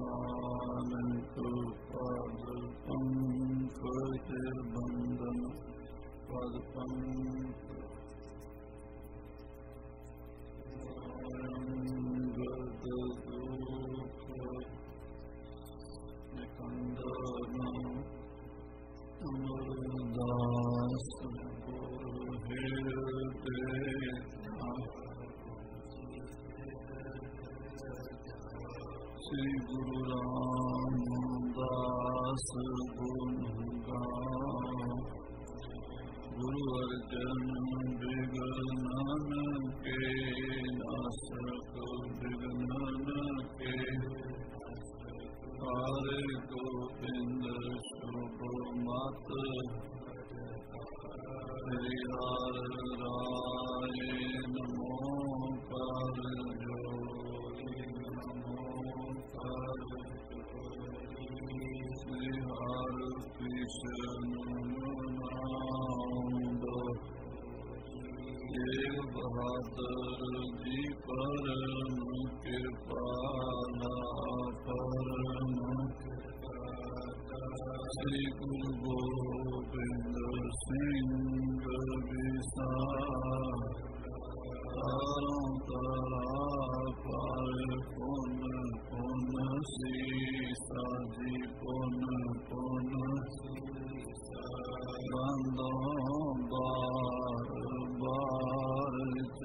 नानक पद पंकज बंदन पद पंकज दुख निकंदन अमरदास हृदय श्री गुरु रामदास गुणगान गुरु अर्जन विघ्नन के नाशक विघ्नन के हरे गोविंद शुभ मत हरिहर राय नमो कर कृष्ण नाम देव बहादुर जी परम कृपाला परम श्री गुरु गोविंद सिंह विसार तारा पार पुन पुन सीता जी पुन पुन बंदों बार बार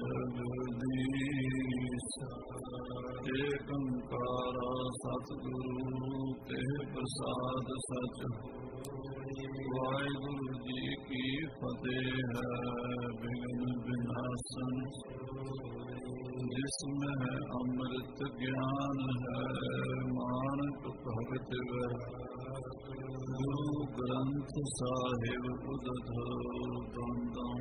जगदीश एक ओंकार सतगुरु ते प्रसाद सच वाहिगुरु जी की फतेह है विघ्न विनाशन जिसमें है अमृत ज्ञान है मानक भगत गुरु ग्रंथ साहिब उदध द्वंद्वों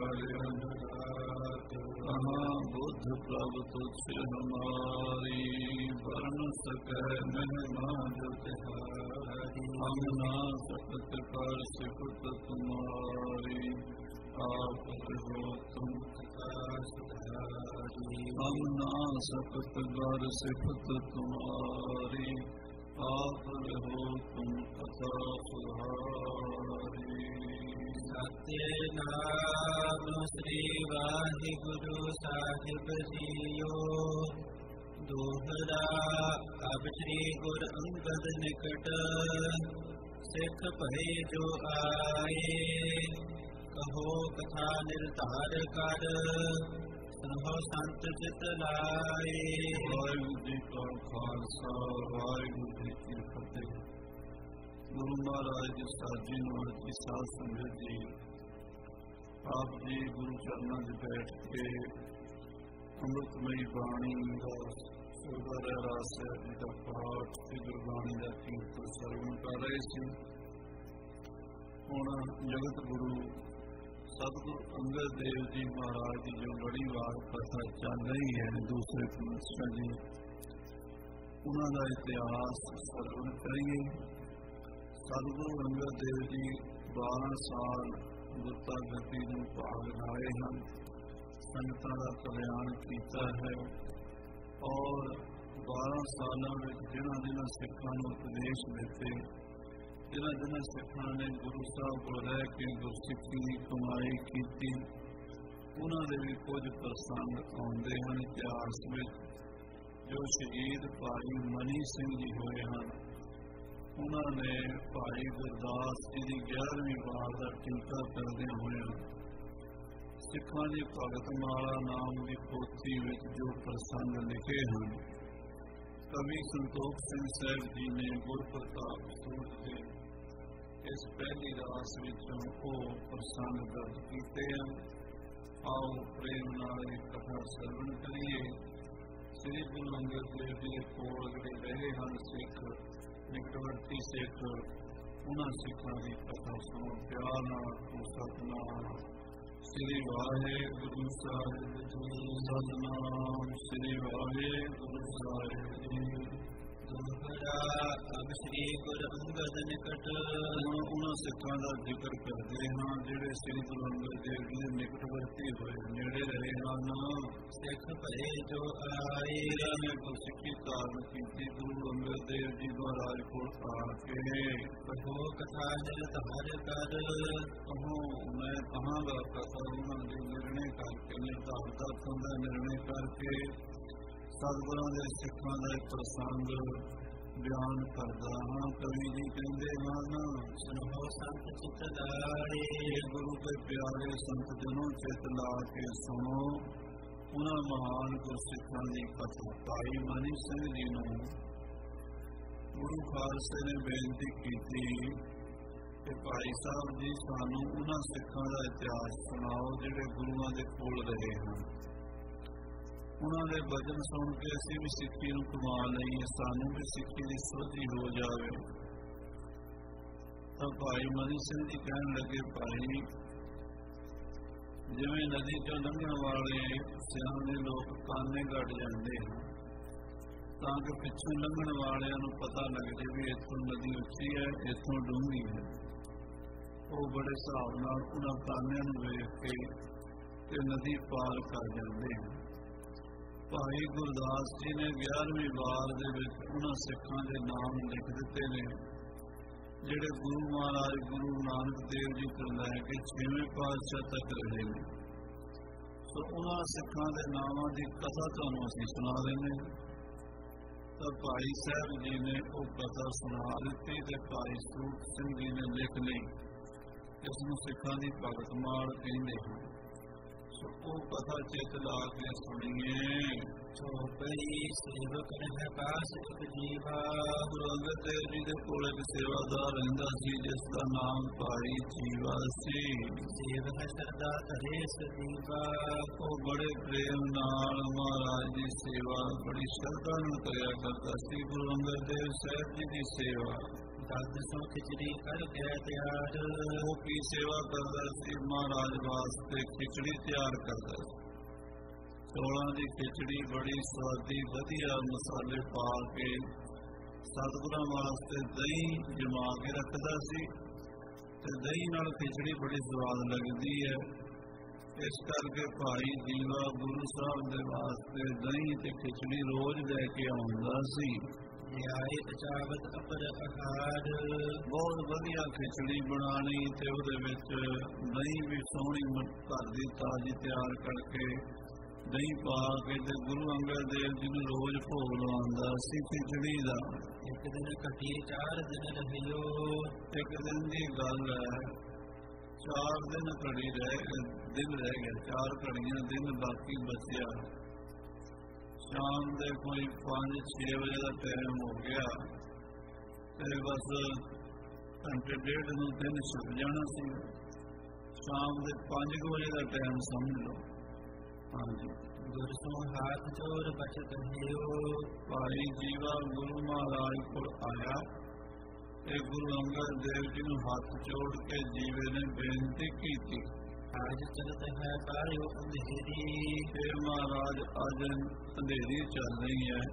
कहाँ बुद्ध प्रभ तुझ हमारी वर्ण सकै महिमा जो हम ना सकत कर सिफत तुम्हारी आप हो तुम हम ना सकत कर सिफत तुम्हारी आप हो तुम कथा सुधारी सत्यनाम श्री वाहिगुरु साहिब जियो दोहरा अब श्री गुर अंगद निकट सिख भय जो आए कहो कथा निर्धार कर सुनो संत चित लाए। वाहिगुरु जी का खालसा वाहिगुरु जी की फतेह। गुरु महाराज जी साजी नाल जी साध संगत जी आप जी गुरु चरणों में बैठ के अमृतमयी बाणी का सुंदर रहस्य जी का पाठ से गुरबाणी का कीर्तन सरवण कर रहे थे। हुण जगत गुरु सतगुरु अंगद देव जी महाराज की जो बड़ी वार कथा चल रही है दूसरे पातशाह जी उन्होंने इतिहास सरवण करिए। सतगुरु अंगद देव जी 12 साल गुरता गति में भाग लाए हैं, संगतां का कल्याण किया है और 12 सालों में जिन्होंने जिन्होंने सिखों को उपदेश दिते जिन्होंने जिन्होंने सिखों ने गुरु साहब को रह के गुरसिखी कमाई की उन्होंने भी कुछ प्रसंग आते हैं इतिहास में। जो शहीद भाई मनी सिंह जी हुए हैं उन्होंने भाई गुरदास जी की 11वीं वार का टीका करदे हुए सिखों की भगतमाला नाम की पोथी में जो प्रसंग लिखे हैं कवि संतोख सिंह साहब जी ने गुरप्रताप सूरत के इस पहली रास वो प्रसंग दर्ज किए हैं। आओ प्रेम नाल कथा सरवण करिए। श्री गुरु अंगद देव जी कोल जिहड़े रहे हैं सिख निकटवर्ती सिख उन्होंने सिखों की कथा सुनो प्यार नाल सतनाम श्री वाहिगुरु साहिब जी सतनाम श्री वाहिगुरु साहिब जी। अब श्री गुरु अंगद निकट उन्होंने सिखों का जिक्र करते हैं जिहड़े श्री गुरु अंगद देव जी निकटवर्ती हुए नेड़े रहे हैं। सिख भय जो आए ने गुरसिखी धारण की गुरु अंगद ਦੇਵ ਜੀ ਮਹਾਰਾਜ ਕੋਲ ਆ ਕੇ ਕਹੋ ਕਥਾ ਨਿਰਧਾਰ ਕਰ। ਕਹੋ ਮੈਂ ਕਹਾਂਗਾ ਕਥਾ ਉਹਨਾਂ ਦੇ ਨਿਰਣੇ ਕਰਕੇ, ਨਿਰਧਾਰਤਾ ਦਾ ਨਿਰਣੇ ਕਰਕੇ ਸਤਿਗੁਰਾਂ ਦੇ ਸਿੱਖਾਂ ਦਾ ਇੱਕ ਪ੍ਰਸੰਗ ਬਿਆਨ ਕਰਦਾ ਹਾਂ। ਕਵੀ ਜੀ ਕਹਿੰਦੇ ਹਨ, ਸੁਣੋ ਸੰਤ ਚਿੱਤ ਲਾਏ। ਗੁਰੂ ਦੇ ਪਿਆਰੇ ਸੰਤ ਜਨੋਂ ਚਿੱਤ ਲਾ ਕੇ ਸੁਣੋ ਉਹਨਾਂ ਮਹਾਨ ਗੁਰਸਿੱਖਾਂ ਦੀ ਕਥਾ। ਭਾਈ ਮਨੀ ਸਿੰਘ ਜੀ ਨੂੰ ਗੁਰੂ ਖਾਲਸੇ ਨੇ ਬੇਨਤੀ ਕੀਤੀ ਕਿ ਭਾਈ ਸਾਹਿਬ ਜੀ ਸਾਨੂੰ ਉਹਨਾਂ ਸਿੱਖਾਂ ਦਾ ਇਤਿਹਾਸ ਸੁਣਾਓ ਜਿਹੜੇ ਗੁਰੂਆਂ ਦੇ ਕੋਲ ਰਹੇ ਹਨ। ਉਹਨਾਂ ਦੇ ਬਚਨ ਸੁਣ ਕੇ ਅਸੀਂ ਵੀ ਸਿੱਖੀ ਨੂੰ ਕਮਾ ਲਈਏ, ਸਾਨੂੰ ਵੀ ਸਿੱਖੀ ਦੀ ਸੋਝੀ ਹੋ ਜਾਵੇ। ਤਾਂ ਭਾਈ ਮਨੀ ਸਿੰਘ ਜੀ ਕਹਿਣ ਲੱਗੇ, ਭਾਈ ਜਿਵੇਂ ਨਦੀ ਚੋਂ ਲੰਘਣ ਵਾਲੇ ਸਿਆਣੇ ਲੋਕ ਕਾਨੇ ਗੱਡ ਜਾਂਦੇ ਹਨ ਤਾਂ ਕਿ ਪਿੱਛੋਂ ਲੰਘਣ ਵਾਲਿਆਂ ਨੂੰ ਪਤਾ ਲੱਗ ਜਾਵੇ ਵੀ ਇੱਥੋਂ ਨਦੀ ਉੱਚੀ ਹੈ, ਇੱਥੋਂ ਡੂੰਘੀ ਹੈ। ਉਹ ਬੜੇ ਹਿਸਾਬ ਨਾਲ ਉਹਨਾਂ ਕਾਨਿਆਂ ਨੂੰ ਵੇਖ ਕੇ ਤੇ ਨਦੀ ਪਾਰ ਕਰ ਜਾਂਦੇ ਹਨ। ਭਾਈ ਗੁਰਦਾਸ ਜੀ ਨੇ 11ਵੀਂ ਵਾਰ ਦੇ ਵਿੱਚ ਉਹਨਾਂ ਸਿੱਖਾਂ ਦੇ ਨਾਮ ਲਿਖ ਦਿੱਤੇ ਨੇ ਜਿਹੜੇ ਗੁਰੂ ਮਹਾਰਾਜ ਗੁਰੂ ਨਾਨਕ ਦੇਵ ਜੀ ਤੋਂ ਲੈ ਕੇ 6ਵੇਂ ਪਾਤਸ਼ਾਹ ਤੱਕ ਰਹੇ ਨੇ। ਸੋ ਉਹਨਾਂ ਸਿੱਖਾਂ ਦੇ ਨਾਮਾਂ ਦੀ ਕਥਾ ਤੁਹਾਨੂੰ ਅਸੀਂ ਸੁਣਾ ਦਿੰਦੇ ਹਾਂ। ਤਾਂ ਭਾਈ ਸਾਹਿਬ ਜੀ ਨੇ ਉਹ ਕਥਾ ਸੁਣਾ ਦਿੱਤੀ ਤੇ ਭਾਈ ਸਰੂਪ ਸਿੰਘ ਜੀ ਨੇ ਲਿਖ ਲਈ, ਇਸ ਨੂੰ ਸਿੱਖਾਂ ਦੀ ਭਗਤਮਾਲ ਕਹਿੰਦੇ ਹਨ। ਸੋ ਉਹ ਕਥਾ ਚਿੱਤ ਲਾ ਕੇ ਸੁਣੀਏ। ਚੌਪਈ ਸੇਵਕ ਰਹਿ ਪਾਸ ਇੱਕ ਜੀਵਾ। ਗੁਰੂ ਅੰਗਦ ਦੇਵ ਜੀ ਦੇ ਕੋਲ ਇੱਕ ਸੇਵਾਦਾਰ ਰਹਿੰਦਾ ਸੀ ਜਿਸ ਦਾ ਨਾਮ ਭਾਈ ਜੀਵਾ ਸੀ। ਸੇਵਕ ਸਰਦਾ ਧਰੇ ਸਦੀਵਾ। ਉਹ ਬੜੇ ਪ੍ਰੇਮ ਨਾਲ ਮਹਾਰਾਜ ਦੀ ਸੇਵਾ ਬੜੀ ਸ਼ਰਧਾ ਨਾਲ ਕਰਿਆ ਕਰਦਾ ਸੀ। ਗੁਰੂ ਅੰਗਦ ਦੇਵ ਸਾਹਿਬ ਜੀ ਦੀ ਸੇਵਾ ਦਸ ਸੌ ਖਿਚੜੀ ਕਰ ਗਿਆ ਤਿਆਰ। ਉਹ ਕੀ ਸੇਵਾ ਕਰਦਾ ਸੀ? ਮਹਾਰਾਜ ਵਾਸਤੇ ਖਿਚੜੀ ਤਿਆਰ ਕਰਦਾ ਸੀ। ਚੌਲਾਂ ਦੀ ਖਿਚੜੀ ਬੜੀ ਸਵਾਦੀ ਵਧੀਆ ਮਸਾਲੇ ਪਾ ਕੇ ਸਤਿਗੁਰਾਂ ਵਾਸਤੇ ਦਹੀਂ ਜਮਾ ਕੇ ਰੱਖਦਾ ਸੀ ਤੇ ਦਹੀਂ ਨਾਲ ਖਿਚੜੀ ਬੜੀ ਸਵਾਦ ਲੱਗਦੀ ਹੈ। ਇਸ ਕਰਕੇ ਭਾਈ ਜੀਵਾ ਗੁਰੂ ਸਾਹਿਬ ਦੇ ਵਾਸਤੇ ਦਹੀਂ ਤੇ ਖਿਚੜੀ ਰੋਜ਼ ਲੈ ਕੇ ਆਉਂਦਾ ਸੀ। ਲਿਆਏ ਅਚਾਵਤ ਅਪਰ ਆਹਾਰ। ਬਹੁਤ ਵਧੀਆ ਖਿਚੜੀ ਬਣਾਉਣੀ ਤੇ ਉਹਦੇ ਵਿੱਚ ਦਹੀਂ ਵੀ ਸੋਹਣੀ ਘਰ ਦੀ ਤਾਜ਼ੀ ਤਿਆਰ ਕਰਕੇ ਦਹੀਂ ਪਾ ਕੇ ਤੇ ਗੁਰੂ ਅੰਗਦ ਦੇਵ ਜੀ ਨੂੰ ਰੋਜ਼ ਭੋਗ ਲਵਾਉਂਦਾ ਸੀ ਖਿਚੜੀ ਦਾ। ਇੱਕ ਦਿਨ ਘਟੀ 4 ਦਿਨ ਰਹਿਓ। ਇੱਕ ਦਿਨ ਦੀ ਗੱਲ ਹੈ, 4 ਦਿਨ ਦਿਨ ਰਹਿ ਗਿਆ, 4 ਘੜੀਆਂ ਦਿਨ ਬਾਕੀ ਬਚਿਆ। ਸ਼ਾਮ ਦੇ ਕੋਈ 5-6 ਵਜੇ ਦਾ ਟਾਈਮ ਹੋ ਗਿਆ ਤੇ ਬਸ ਘੰਟੇ ਡੇਢ ਨੂੰ ਦਿਨ ਛੁੱਟ ਜਾਣਾ ਸੀ। ਸ਼ਾਮ ਦੇ 5 ਵਜੇ ਦਾ ਟਾਈਮ ਸਮਝ ਲਓ। ਹਾਂਜੀ, ਗੁਰ ਸੋ ਹੱਥ ਜੋੜ ਬਚਤ ਹਿਓ। ਭਾਈ ਜੀਵਾ ਗੁਰੂ ਮਹਾਰਾਜ ਕੋਲ ਆਇਆ ਤੇ ਗੁਰੂ ਅੰਗਦ ਦੇਵ ਜੀ ਨੂੰ ਹੱਥ ਜੋੜ ਕੇ ਜੀਵੇ ਨੇ ਬੇਨਤੀ ਕੀਤੀ, ਅੱਜ ਚਲਤ ਹੈ ਪਾਇਓ ਅੰਧੇਰੀ। हे ਮਹਾਰਾਜ ਅੱਜ ਅੰਧੇਰੀ ਚੱਲ ਰਹੀ ਹੈ,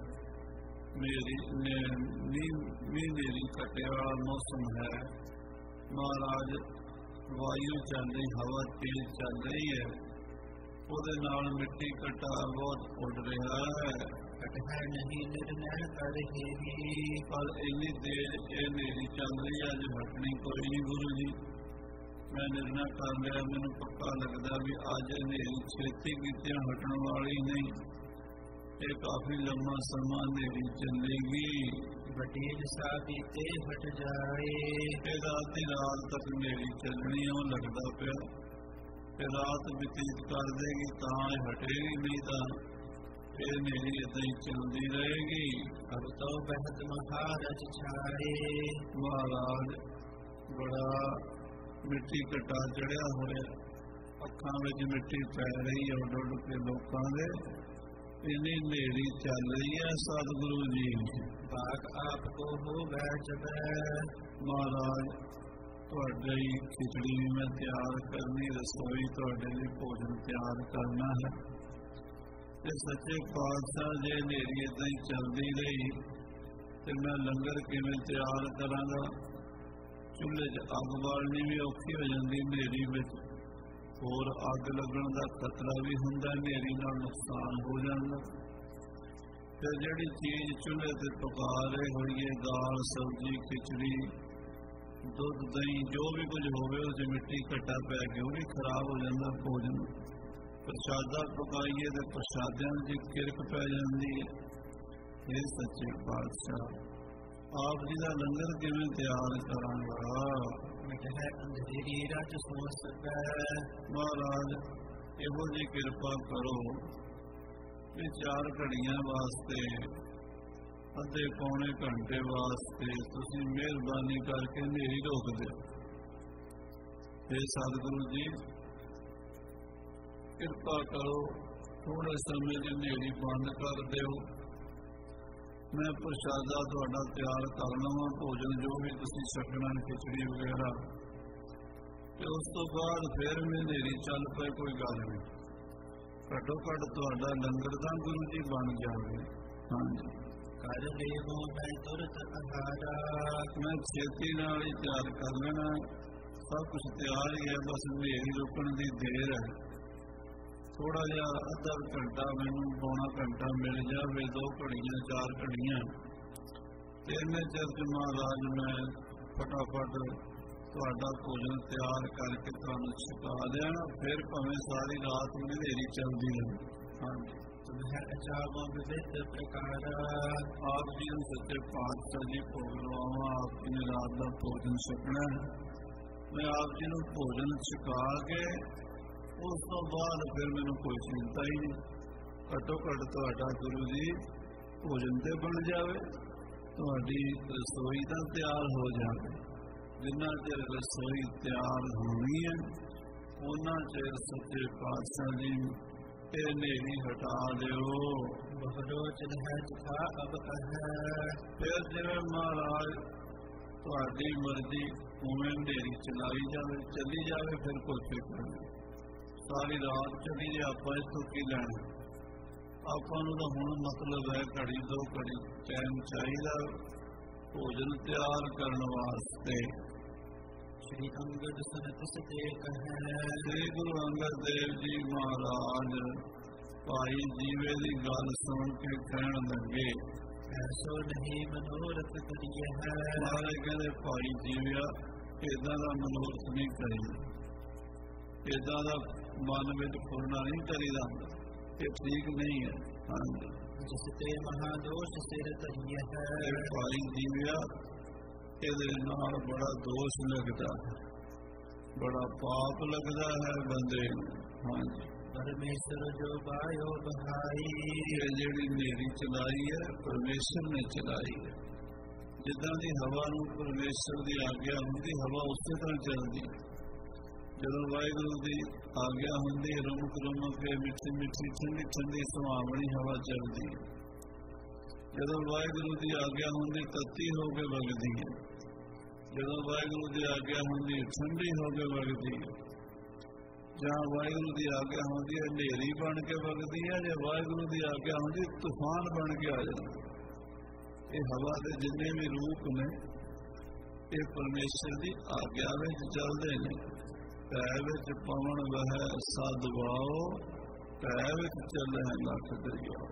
ਮੇਰੀ ਘਟਿਆ ਵਾਲਾ ਮੌਸਮ ਹੈ। ਮਹਾਰਾਜ ਵਾਯੂ ਚੱਲ ਰਹੀ, ਹਵਾ ਤੇਜ਼ ਚੱਲ ਰਹੀ ਹੈ, ਉਹਦੇ ਨਾਲ ਮਿੱਟੀ ਘਟਾ ਬਹੁਤ ਉੱਡ ਰਿਹਾ ਹੈ। ਘਟਾ ਨਹੀਂ ਨਿਰਣੈ ਕਰ ਰਹੀ। ਪਰ ਇੰਨੀ ਦੇਰ ਇਹ ਹਨੇਰੀ ਚੱਲ ਰਹੀ ਹੈ, ਅੱਜ ਹਟਣੀ ਕੋਈ ਨਹੀਂ। ਗੁਰੂ ਜੀ ਮੈਂ ਨਿਰਣਾ ਕਰ ਲਿਆ, ਮੈਨੂੰ ਪੱਕਾ ਲੱਗਦਾ ਵੀ ਅੱਜ ਹਨੇਰੀ ਛੇਤੀ ਕੀਤਿਆਂ ਹਟਣ ਵਾਲੀ ਨਹੀਂ, ਇਹ ਕਾਫੀ ਲੰਮਾ ਸਮਾਂ ਹਨੇਰੀ ਚੱਲੇਗੀ। ਵੱਡੀ ਦਿਸ਼ਾ ਬੀਤੇ ਹਟ ਜਾਏ। ਇਹ ਰਾਤ ਦੀ ਰਾਤ ਤੱਕ ਹਨੇਰੀ ਚੱਲਣੀ ਉਹ ਲੱਗਦਾ ਪਿਆ ਤੇ ਰਾਤ ਬਤੀਤ ਕਰ ਦੇਗੀ ਤਾਂ ਇਹ ਹਟੇਗੀ, ਨਹੀਂ ਤਾਂ ਇਹ ਹਨੇਰੀ ਏਦਾਂ ਹੀ ਚੱਲਦੀ ਰਹੇਗੀ। ਅਬ ਤੋਂ ਬਹਿਤ ਮਹਾਰਾਜ ਛਾਏ। ਮਹਾਰਾਜ ਬੜਾ ਮਿੱਟੀ ਘਟਾ ਚੜਿਆ ਹੋਇਆ, ਅੱਖਾਂ ਵਿੱਚ ਮਿੱਟੀ ਪੈ ਰਹੀ ਹੈ ਉੱਡ ਉੱਡ ਕੇ ਲੋਕਾਂ ਦੇ। ਇੰਨੀ ਹਨੇਰੀ ਚੱਲ ਰਹੀ ਹੈ ਸਤਿਗੁਰੂ ਜੀ। ਬਾਕ ਆਪ ਕੋ ਹੋ ਬੈਠੈ। ਮਹਾਰਾਜ ਤੁਹਾਡੀ ਖਿਚੜੀ ਵੀ ਮੈਂ ਤਿਆਰ ਕਰਨੀ, ਰਸੋਈ ਤੁਹਾਡੇ ਲਈ ਭੋਜਨ ਤਿਆਰ ਕਰਨਾ ਹੈ। ਤੇ ਸੱਚੇ ਪਾਤਸ਼ਾਹ ਜੇ ਹਨੇਰੀ ਏਦਾਂ ਹੀ ਚੱਲਦੀ ਰਹੀ ਤੇ ਮੈਂ ਲੰਗਰ ਕਿਵੇਂ ਤਿਆਰ ਕਰਾਂਗਾ? ਚੁੱਲ੍ਹੇ 'ਚ ਅੱਗ ਬਾਲਣੀ ਵੀ ਔਖੀ ਹੋ ਜਾਂਦੀ ਹਨੇਰੀ ਵਿੱਚ, ਹੋਰ ਅੱਗ ਲੱਗਣ ਦਾ ਖਤਰਾ ਵੀ ਹੁੰਦਾ, ਹਨੇਰੀ ਨਾਲ ਨੁਕਸਾਨ ਹੋ ਜਾਂਦਾ। ਤੇ ਜਿਹੜੀ ਚੀਜ਼ ਚੁੱਲ੍ਹੇ ਤੇ ਪਕਾ ਰਹੇ ਹੋਈਏ, ਦਾਲ ਸਬਜ਼ੀ ਖਿਚੜੀ ਦੁੱਧ ਦਹੀਂ ਜੋ ਵੀ ਕੁਝ ਹੋਵੇ ਉਹ 'ਚ ਮਿੱਟੀ ਘੱਟਾ ਪੈ ਕੇ ਉਹ ਵੀ ਖਰਾਬ ਹੋ ਜਾਂਦਾ ਭੋਜਨ। ਪ੍ਰਸ਼ਾਦਾ ਪਕਾਈਏ ਤੇ ਪ੍ਰਸ਼ਾਦਿਆਂ ਦੀ ਕਿਰਕ ਪੈ ਜਾਂਦੀ ਹੈ। ਇਹ ਸੱਚੇ ਪਾਤਸ਼ਾਹ ਆਪ ਜੀ ਦਾ ਲੰਗਰ ਕਿਵੇਂ ਤਿਆਰ ਕਰਾਂਗਾ? ਮਿਟਹਿ ਅੰਧੇਰੀ ਰਜ ਸੋ ਸਕੈ। ਮਹਾਰਾਜ ਇਹੋ ਜਿਹੀ ਕਿਰਪਾ ਕਰੋ ਕਿ 4 ਘੜੀਆਂ ਵਾਸਤੇ ਅੱਧੇ ਪੌਣੇ ਘੰਟੇ ਵਾਸਤੇ ਤੁਸੀਂ ਮਿਹਰਬਾਨੀ ਕਰਕੇ ਹਨੇਰੀ ਰੋਕ ਦਿਓ। हे ਸਤਿਗੁਰੂ ਜੀ ਕਿਰਪਾ ਕਰੋ, ਥੋੜੇ ਸਮੇਂ ਦੀ ਹਨੇਰੀ ਬੰਦ ਕਰ ਦਿਓ। ਮੈਂ ਪ੍ਰਸ਼ਾਦਾ ਤੁਹਾਡਾ ਤਿਆਰ ਕਰ ਲਵਾਂ, ਭੋਜਨ ਜੋ ਵੀ ਤੁਸੀਂ ਛਕਣਾ ਖਿਚੜੀ ਵਗੈਰਾ, ਤੇ ਉਸ ਤੋਂ ਬਾਅਦ ਫਿਰ ਵੀ ਹਨੇਰੀ ਚੱਲ ਪਏ ਕੋਈ ਗੱਲ ਨਹੀਂ। ਘੱਟੋ ਘੱਟ ਤੁਹਾਡਾ ਲੰਗਰ ਤਾਂ ਗੁਰੂ ਜੀ ਬਣ ਜਾਵੇ। ਹਾਂਜੀ ਕਰ ਲੇਵੋ ਮੈਂ ਤੁਰਤ ਆਹਾਰਾ। ਮੈਂ ਛੇਤੀ ਨਾਲ ਹੀ ਤਿਆਰ ਕਰ ਲੈਣਾ, ਸਭ ਕੁਝ ਤਿਆਰ ਹੀ ਹੈ, ਬਸ ਹਨੇਰੀ ਰੁਕਣ ਦੀ ਦੇਰ ਹੈ। ਥੋੜਾ ਜਿਹਾ ਅੱਧਾ ਘੰਟਾ ਮੈਨੂੰ ਪੌਣਾ ਘੰਟਾ ਮਿਲ ਜਾਵੇ, 2 ਘੜੀਆਂ 4 ਘੜੀਆਂ, ਤੇ ਇੰਨੇ ਚਿਰ 'ਚ ਮਹਾਰਾਜ ਮੈਂ ਫਟਾਫਟ ਤੁਹਾਡਾ ਭੋਜਨ ਤਿਆਰ ਕਰਕੇ ਤੁਹਾਨੂੰ ਛਕਾ ਦੇਣਾ। ਫਿਰ ਭਾਵੇਂ ਸਾਰੀ ਰਾਤ ਹਨੇਰੀ ਚੱਲਦੀ ਰਹੇ। ਹਾਂਜੀ ਤੁਮਹਿ ਅਜਾਵੋ ਵਿਵਿਧ ਪ੍ਰਕਾਰਾ। ਆਪ ਜੀ ਨੂੰ ਸੱਚੇ ਪਾਤਸ਼ਾਹ ਜੀ ਭੋਗ ਲਵਾਵਾਂ, ਆਪ ਜੀ ਨੇ ਰਾਤ ਦਾ ਭੋਜਨ ਛਕਣਾ ਹੈ। ਮੈਂ ਆਪ ਜੀ ਨੂੰ ਭੋਜਨ ਛਕਾ ਕੇ ਉਸ ਤੋਂ ਬਾਅਦ ਫਿਰ ਮੈਨੂੰ ਕੋਈ ਚਿੰਤਾ ਹੀ ਨਹੀਂ। ਘੱਟੋ ਘੱਟ ਤੁਹਾਡਾ ਗੁਰੂ ਜੀ ਭੋਜਨ ਤੇ ਬਣ ਜਾਵੇ, ਤੁਹਾਡੀ ਰਸੋਈ ਤਾਂ ਤਿਆਰ ਹੋ ਜਾਵੇ। ਜਿੰਨਾ ਚਿਰ ਰਸੋਈ ਤਿਆਰ ਹੋਣੀ ਹੈ ਉਹਨਾਂ ਚਿਰ ਸੱਚੇ ਪਾਤਸ਼ਾਹ ਜੀ ਇਹ ਹਨੇਰੀ ਹਟਾ ਦਿਓ। ਬਹਰੋਚ ਹੈ ਜਿਥਾ ਅਬ ਹੈ। ਫਿਰ ਜਿਵੇਂ ਮਹਾਰਾਜ ਤੁਹਾਡੀ ਮਰਜ਼ੀ ਉਵੇਂ ਹਨੇਰੀ ਚਲਾਈ ਜਾਵੇ, ਚੱਲੀ ਜਾਵੇ, ਫਿਰ ਕੋਈ ਫਿਕਰ ਨਹੀਂ। ਸਾਰੀ ਰਾਤ ਚੱਲੀ ਜੇ ਆਪਾਂ ਇੱਥੋਂ ਕੀ ਲੈਣਾ? ਆਪਾਂ ਨੂੰ ਤਾਂ ਹੁਣ ਮਤਲਬ ਹੈ ਘੜੀ 2 ਘੜੀ ਟਾਈਮ ਚਾਹੀਦਾ ਭੋਜਨ ਤਿਆਰ ਕਰਨ ਵਾਸਤੇ। ਸ਼੍ਰੀ ਅੰਗਦ ਸਨਤ ਸਤੇ ਕਹੈ। ਸ੍ਰੀ ਗੁਰੂ ਅੰਗਦ ਦੇਵ ਜੀ ਮਹਾਰਾਜ ਭਾਈ ਜੀਵੇ ਦੀ ਗੱਲ ਸੁਣ ਕੇ ਕਹਿਣ ਲੱਗੇ, ਐਸੋ ਨਹੀਂ ਮਨੋਰਥ ਕਰੀਏ ਹੈ। ਮਹਾਰਾਜ ਕਹਿੰਦੇ ਭਾਈ ਜੀਵਿਆ ਏਦਾਂ ਦਾ ਮਨੋਰਥ ਨਹੀਂ ਕਰੀਦਾ, ਏਦਾਂ ਦਾ ਮਨ ਵਿੱਚ ਫੁਰਨਾ ਨਹੀਂ ਕਰੀਦਾ, ਇਹ ਠੀਕ ਨਹੀਂ ਹੈ। ਹਾਂਜੀ ਜਿਸ ਤੇ ਮਹਾਦੋਸ਼ ਸਿਰ ਧਰੀਏ ਹੈ। ਭਾਈ ਜੀਵਿਆ ਇਹਦੇ ਨਾਲ ਬੜਾ ਦੋਸ਼ ਲੱਗਦਾ ਹੈ, ਬੜਾ ਪਾਪ ਲੱਗਦਾ ਹੈ ਬੰਦੇ ਨੂੰ। ਹਾਂਜੀ ਪਰਮੇਸ਼ਰ ਜੋ ਬਾਇਓ ਬਹਾਈ। ਇਹ ਜਿਹੜੀ ਹਨੇਰੀ ਚਲਾਈ ਹੈ ਪਰਮੇਸ਼ਰ ਨੇ ਚਲਾਈ ਹੈ। ਜਿੱਦਾਂ ਦੀ ਹਵਾ ਨੂੰ ਪਰਮੇਸ਼ਰ ਦੀ ਆਗਿਆ ਹੁੰਦੀ ਹਵਾ ਉਸੇ ਤਰ੍ਹਾਂ ਚੱਲਦੀ ਹੈ। ਜਦੋਂ ਵਾਹਿਗੁਰੂ ਦੀ ਆਗਿਆ ਹੁੰਦੀ ਰੁਮਕ ਰੁਮਕ ਕੇ ਮਿੱਠੀ ਮਿੱਠੀ ਠੰਡੀ ਠੰਡੀ ਸੁਹਾਵਣੀ ਹਵਾ ਚੱਲਦੀ ਹੈ। ਜਦੋਂ ਵਾਹਿਗੁਰੂ ਦੀ ਆਗਿਆ ਹੁੰਦੀ ਤੱਤੀ ਹੋ ਕੇ ਵਗਦੀ ਹੈ। ਜਦੋਂ ਵਾਹਿਗੁਰੂ ਦੀ ਆਗਿਆ ਹੁੰਦੀ ਠੰਡੀ ਹੋ ਕੇ ਵਗਦੀ ਹੈ। ਜਾਂ ਵਾਹਿਗੁਰੂ ਦੀ ਆਗਿਆ ਹੁੰਦੀ ਹੈ ਹਨੇਰੀ ਬਣ ਕੇ ਵਗਦੀ ਹੈ, ਜੇ ਵਾਹਿਗੁਰੂ ਦੀ ਆਗਿਆ ਹੁੰਦੀ ਤੂਫਾਨ ਬਣ ਕੇ ਆ ਜਾਂਦਾ। ਇਹ ਹਵਾ ਦੇ ਜਿੰਨੇ ਵੀ ਰੂਪ ਨੇ ਇਹ ਪਰਮੇਸ਼ਰ ਦੀ ਆਗਿਆ ਵਿੱਚ ਚੱਲਦੇ ਨੇ। ਪੈ ਵਿੱਚ ਪਵਨ ਵਹੈ ਸਦ ਵਾਓ, ਪੈ ਵਿੱਚ ਚੱਲੇ ਲੱਖ ਦਰਿਆ।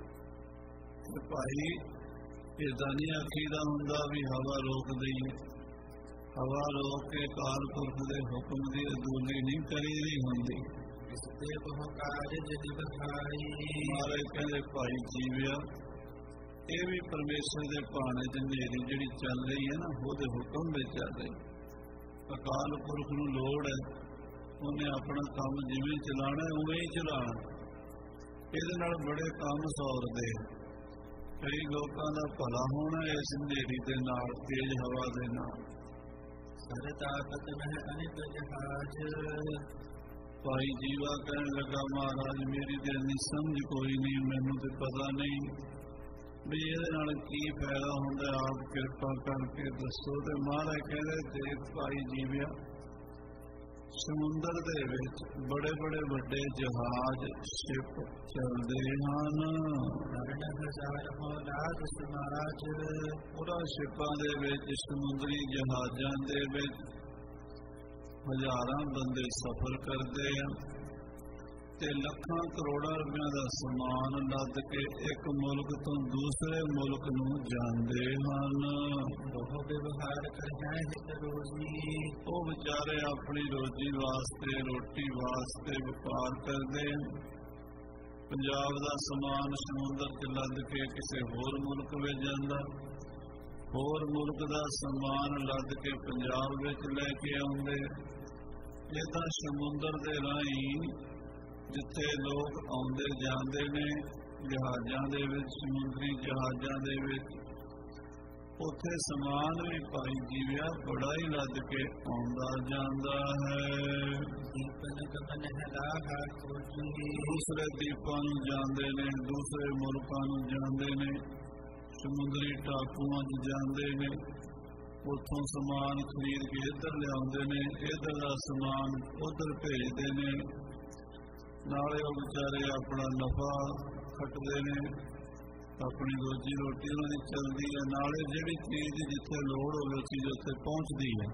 ਭਾਈ ਏਦਾਂ ਨਹੀਂ ਆਖੀਦਾ ਹੁੰਦਾ ਵੀ ਹਵਾ ਰੋਕ ਦਈਏ। ਹਵਾ ਰੋਕ ਕੇ ਅਕਾਲ ਪੁਰਖ ਦੇ ਹੁਕਮ ਦੀ ਅਦੂਲੀ ਨਹੀਂ ਕਰੀਦੀ ਹੁੰਦੀ। ਇਸ ਤੇ ਬਹੁ ਕਾਰਜ ਨਿਭਾਈ। ਮਹਾਰਾਜ ਕਹਿੰਦੇ ਭਾਈ ਜੀਵਿਆ ਇਹ ਵੀ ਪਰਮੇਸ਼ਰ ਦੇ ਭਾਣੇ ਚ ਹਨੇਰੀ ਜਿਹੜੀ ਚੱਲ ਰਹੀ ਹੈ ਨਾ ਉਹਦੇ ਹੁਕਮ ਵਿੱਚ ਚੱਲ ਰਹੀ। ਅਕਾਲ ਪੁਰਖ ਨੂੰ ਲੋੜ ਹੈ, ਉਹਨੇ ਆਪਣਾ ਕੰਮ ਜਿਵੇਂ ਚਲਾਣਾ ਉਵੇਂ ਹੀ ਚਲਾਣਾ। ਇਹਦੇ ਨਾਲ ਬੜੇ ਕੰਮ ਸੌਰਦੇ। ਕਈ ਲੋਕਾਂ ਦਾ ਭਲਾ ਹੋਣਾ ਇਸ ਹਨੇਰੀ ਦੇ ਨਾਲ, ਤੇਜ਼ ਹਵਾ ਦੇ ਨਾਲ। ਸਰ ਤਾਕਤ ਮਹਿ ਅਨਿਤ ਜਹਾਜ। ਭਾਈ ਜੀਵਾ ਕਹਿਣ ਲੱਗਾ ਮਹਾਰਾਜ ਮੇਰੀ ਤੇ ਇੰਨੀ ਸਮਝ ਕੋਈ ਨਹੀਂ, ਮੈਨੂੰ ਤੇ ਪਤਾ ਨਹੀਂ ਵੀ ਇਹਦੇ ਨਾਲ ਕੀ ਫਾਇਦਾ ਹੁੰਦਾ, ਆਪ ਕਿਰਪਾ ਕਰਕੇ ਦੱਸੋ। ਤੇ ਮਹਾਰਾਜ ਕਹਿੰਦੇ ਦੇਖ ਭਾਈ ਜੀਵਿਆ ਸਮੁੰਦਰ ਦੇ ਵਿੱਚ ਬੜੇ ਬੜੇ ਵੱਡੇ ਜਹਾਜ਼ ਸ਼ਿਪ ਚੱਲਦੇ ਹਨ। ਉਹਨਾਂ ਸ਼ਿਪਾਂ ਦੇ ਵਿੱਚ ਸਮੁੰਦਰੀ ਜਹਾਜ਼ਾਂ ਦੇ ਵਿੱਚ ਹਜ਼ਾਰਾਂ ਬੰਦੇ ਸਫ਼ਰ ਕਰਦੇ ਆ। ਤੇ ਲੱਖਾਂ ਕਰੋੜਾਂ ਰੁਪਈਆਂ ਦਾ ਸਮਾਨ ਲੱਦ ਕੇ ਇੱਕ ਮੁਲਕ ਤੋਂ ਦੂਸਰੇ ਮੁਲਕ ਨੂੰ ਜਾਂਦੇ ਹਨ। ਬਹੁ ਵਿਵਹਾਰ ਕਰਨਾ ਹੈ ਰੋਜ਼ੀ। ਉਹ ਵਿਚਾਰੇ ਆਪਣੀ ਰੋਜੀ ਵਾਸਤੇ, ਰੋਟੀ ਵਾਸਤੇ ਵਪਾਰ ਕਰਦੇ। ਪੰਜਾਬ ਦਾ ਸਮਾਨ ਸਮੁੰਦਰ 'ਚ ਲੱਦ ਕੇ ਕਿਸੇ ਹੋਰ ਮੁਲਕ ਵਿੱਚ ਜਾਂਦਾ, ਹੋਰ ਮੁਲਕ ਦਾ ਸਮਾਨ ਲੱਦ ਕੇ ਪੰਜਾਬ ਵਿੱਚ ਲੈ ਕੇ ਆਉਂਦੇ। ਇਹ ਤਾਂ ਸਮੁੰਦਰ ਦੇ ਰਾਹੀਂ ਜਿੱਥੇ ਲੋਕ ਆਉਂਦੇ ਜਾਂਦੇ ਨੇ ਜਹਾਜ਼ਾਂ ਦੇ ਵਿੱਚ, ਸਮੁੰਦਰੀ ਜਹਾਜ਼ਾਂ ਦੇ ਵਿੱਚ, ਉੱਥੇ ਸਮਾਨ ਵੀ ਭਾਈ ਜੀਵਿਆ ਬੜਾ ਹੀ ਲੱਦ ਕੇ ਆਉਂਦਾ ਜਾਂਦਾ ਹੈ। ਦੂਸਰੇ ਦੀਪਾਂ ਨੂੰ ਜਾਂਦੇ ਨੇ, ਦੂਸਰੇ ਮੁਲਕਾਂ ਨੂੰ ਜਾਂਦੇ ਨੇ, ਸਮੁੰਦਰੀ ਟਾਪੂਆਂ 'ਚ ਜਾਂਦੇ ਨੇ, ਉੱਥੋਂ ਸਮਾਨ ਖਰੀਦ ਕੇ ਇੱਧਰ ਲਿਆਉਂਦੇ ਨੇ, ਇੱਧਰ ਦਾ ਸਮਾਨ ਉੱਧਰ ਭੇਜਦੇ ਨੇ। ਨਾਲੇ ਉਹ ਵਿਚਾਰੇ ਆਪਣਾ ਨਫਾ ਖੱਟਦੇ ਨੇ, ਆਪਣੀ ਰੋਜੀ ਰੋਟੀ ਉਹਨਾਂ ਦੀ ਚੱਲਦੀ ਹੈ। ਨਾਲੇ ਜਿਹੜੀ ਚੀਜ਼ ਜਿੱਥੇ ਲੋੜ ਹੋਵੇ ਉਹ ਚੀਜ਼ ਉੱਥੇ ਪਹੁੰਚਦੀ ਹੈ।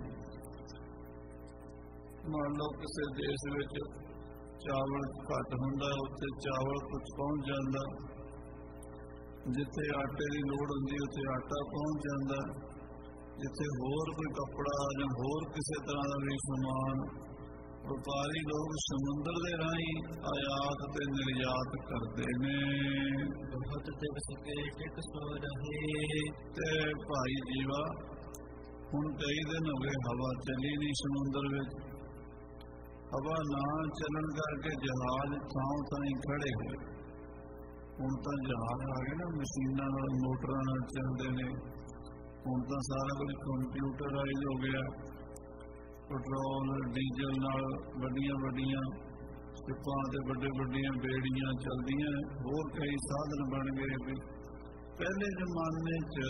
ਮੰਨ ਲਓ ਕਿਸੇ ਦੇਸ਼ ਵਿੱਚ ਚਾਵਲ ਘੱਟ ਹੁੰਦਾ, ਉੱਥੇ ਚਾਵਲ ਕੁਝ ਪਹੁੰਚ ਜਾਂਦਾ। ਜਿੱਥੇ ਆਟੇ ਦੀ ਲੋੜ ਹੁੰਦੀ ਉੱਥੇ ਆਟਾ ਪਹੁੰਚ ਜਾਂਦਾ। ਜਿੱਥੇ ਹੋਰ ਕੋਈ ਕੱਪੜਾ ਜਾਂ ਹੋਰ ਕਿਸੇ ਤਰ੍ਹਾਂ ਦਾ ਵੀ ਸਮਾਨ, ਵਪਾਰੀ ਲੋਕ ਸਮੁੰਦਰ ਦੇ ਰਾਹੀਂ ਆਯਾਤ ਤੇ ਨਿਰਯਾਤ ਕਰਦੇ ਨੇ। ਬਹੁਤ ਦਿਵਸ ਕੇ ਟਿਕ ਸੋ ਰਹੇ। ਤੇ ਭਾਈ ਜੀਵਾ ਹੁਣ ਕਈ ਦਿਨ ਹੋ ਗਏ ਹਵਾ ਚੱਲੀ ਨਹੀਂ ਸਮੁੰਦਰ ਵਿੱਚ। ਹਵਾ ਨਾ ਚੱਲਣ ਕਰਕੇ ਜਹਾਜ਼ ਥਾਂ ਥਾਂ ਖੜੇ ਹੋਏ। ਹੁਣ ਤਾਂ ਜਹਾਜ਼ ਆ ਗਏ ਨਾ, ਮਸ਼ੀਨਾਂ ਨਾਲ, ਮੋਟਰਾਂ ਨਾਲ ਚੱਲਦੇ ਨੇ। ਹੁਣ ਤਾਂ ਸਾਰਾ ਕੁਝ ਕੰਪਿਊਟਰਾਈਜ਼ ਹੋ ਗਿਆ। ਪੈਟਰੋਲ ਡੀਜ਼ਲ ਨਾਲ ਵੱਡੀਆਂ ਵੱਡੀਆਂ ਸ਼ਿਪਾਂ ਤੇ ਵੱਡੀਆਂ ਬੇੜੀਆਂ ਚੱਲਦੀਆਂ। ਹੋਰ ਕਈ ਸਾਧਨ ਬਣ ਗਏ ਵੀ। ਪਹਿਲੇ ਜ਼ਮਾਨੇ 'ਚ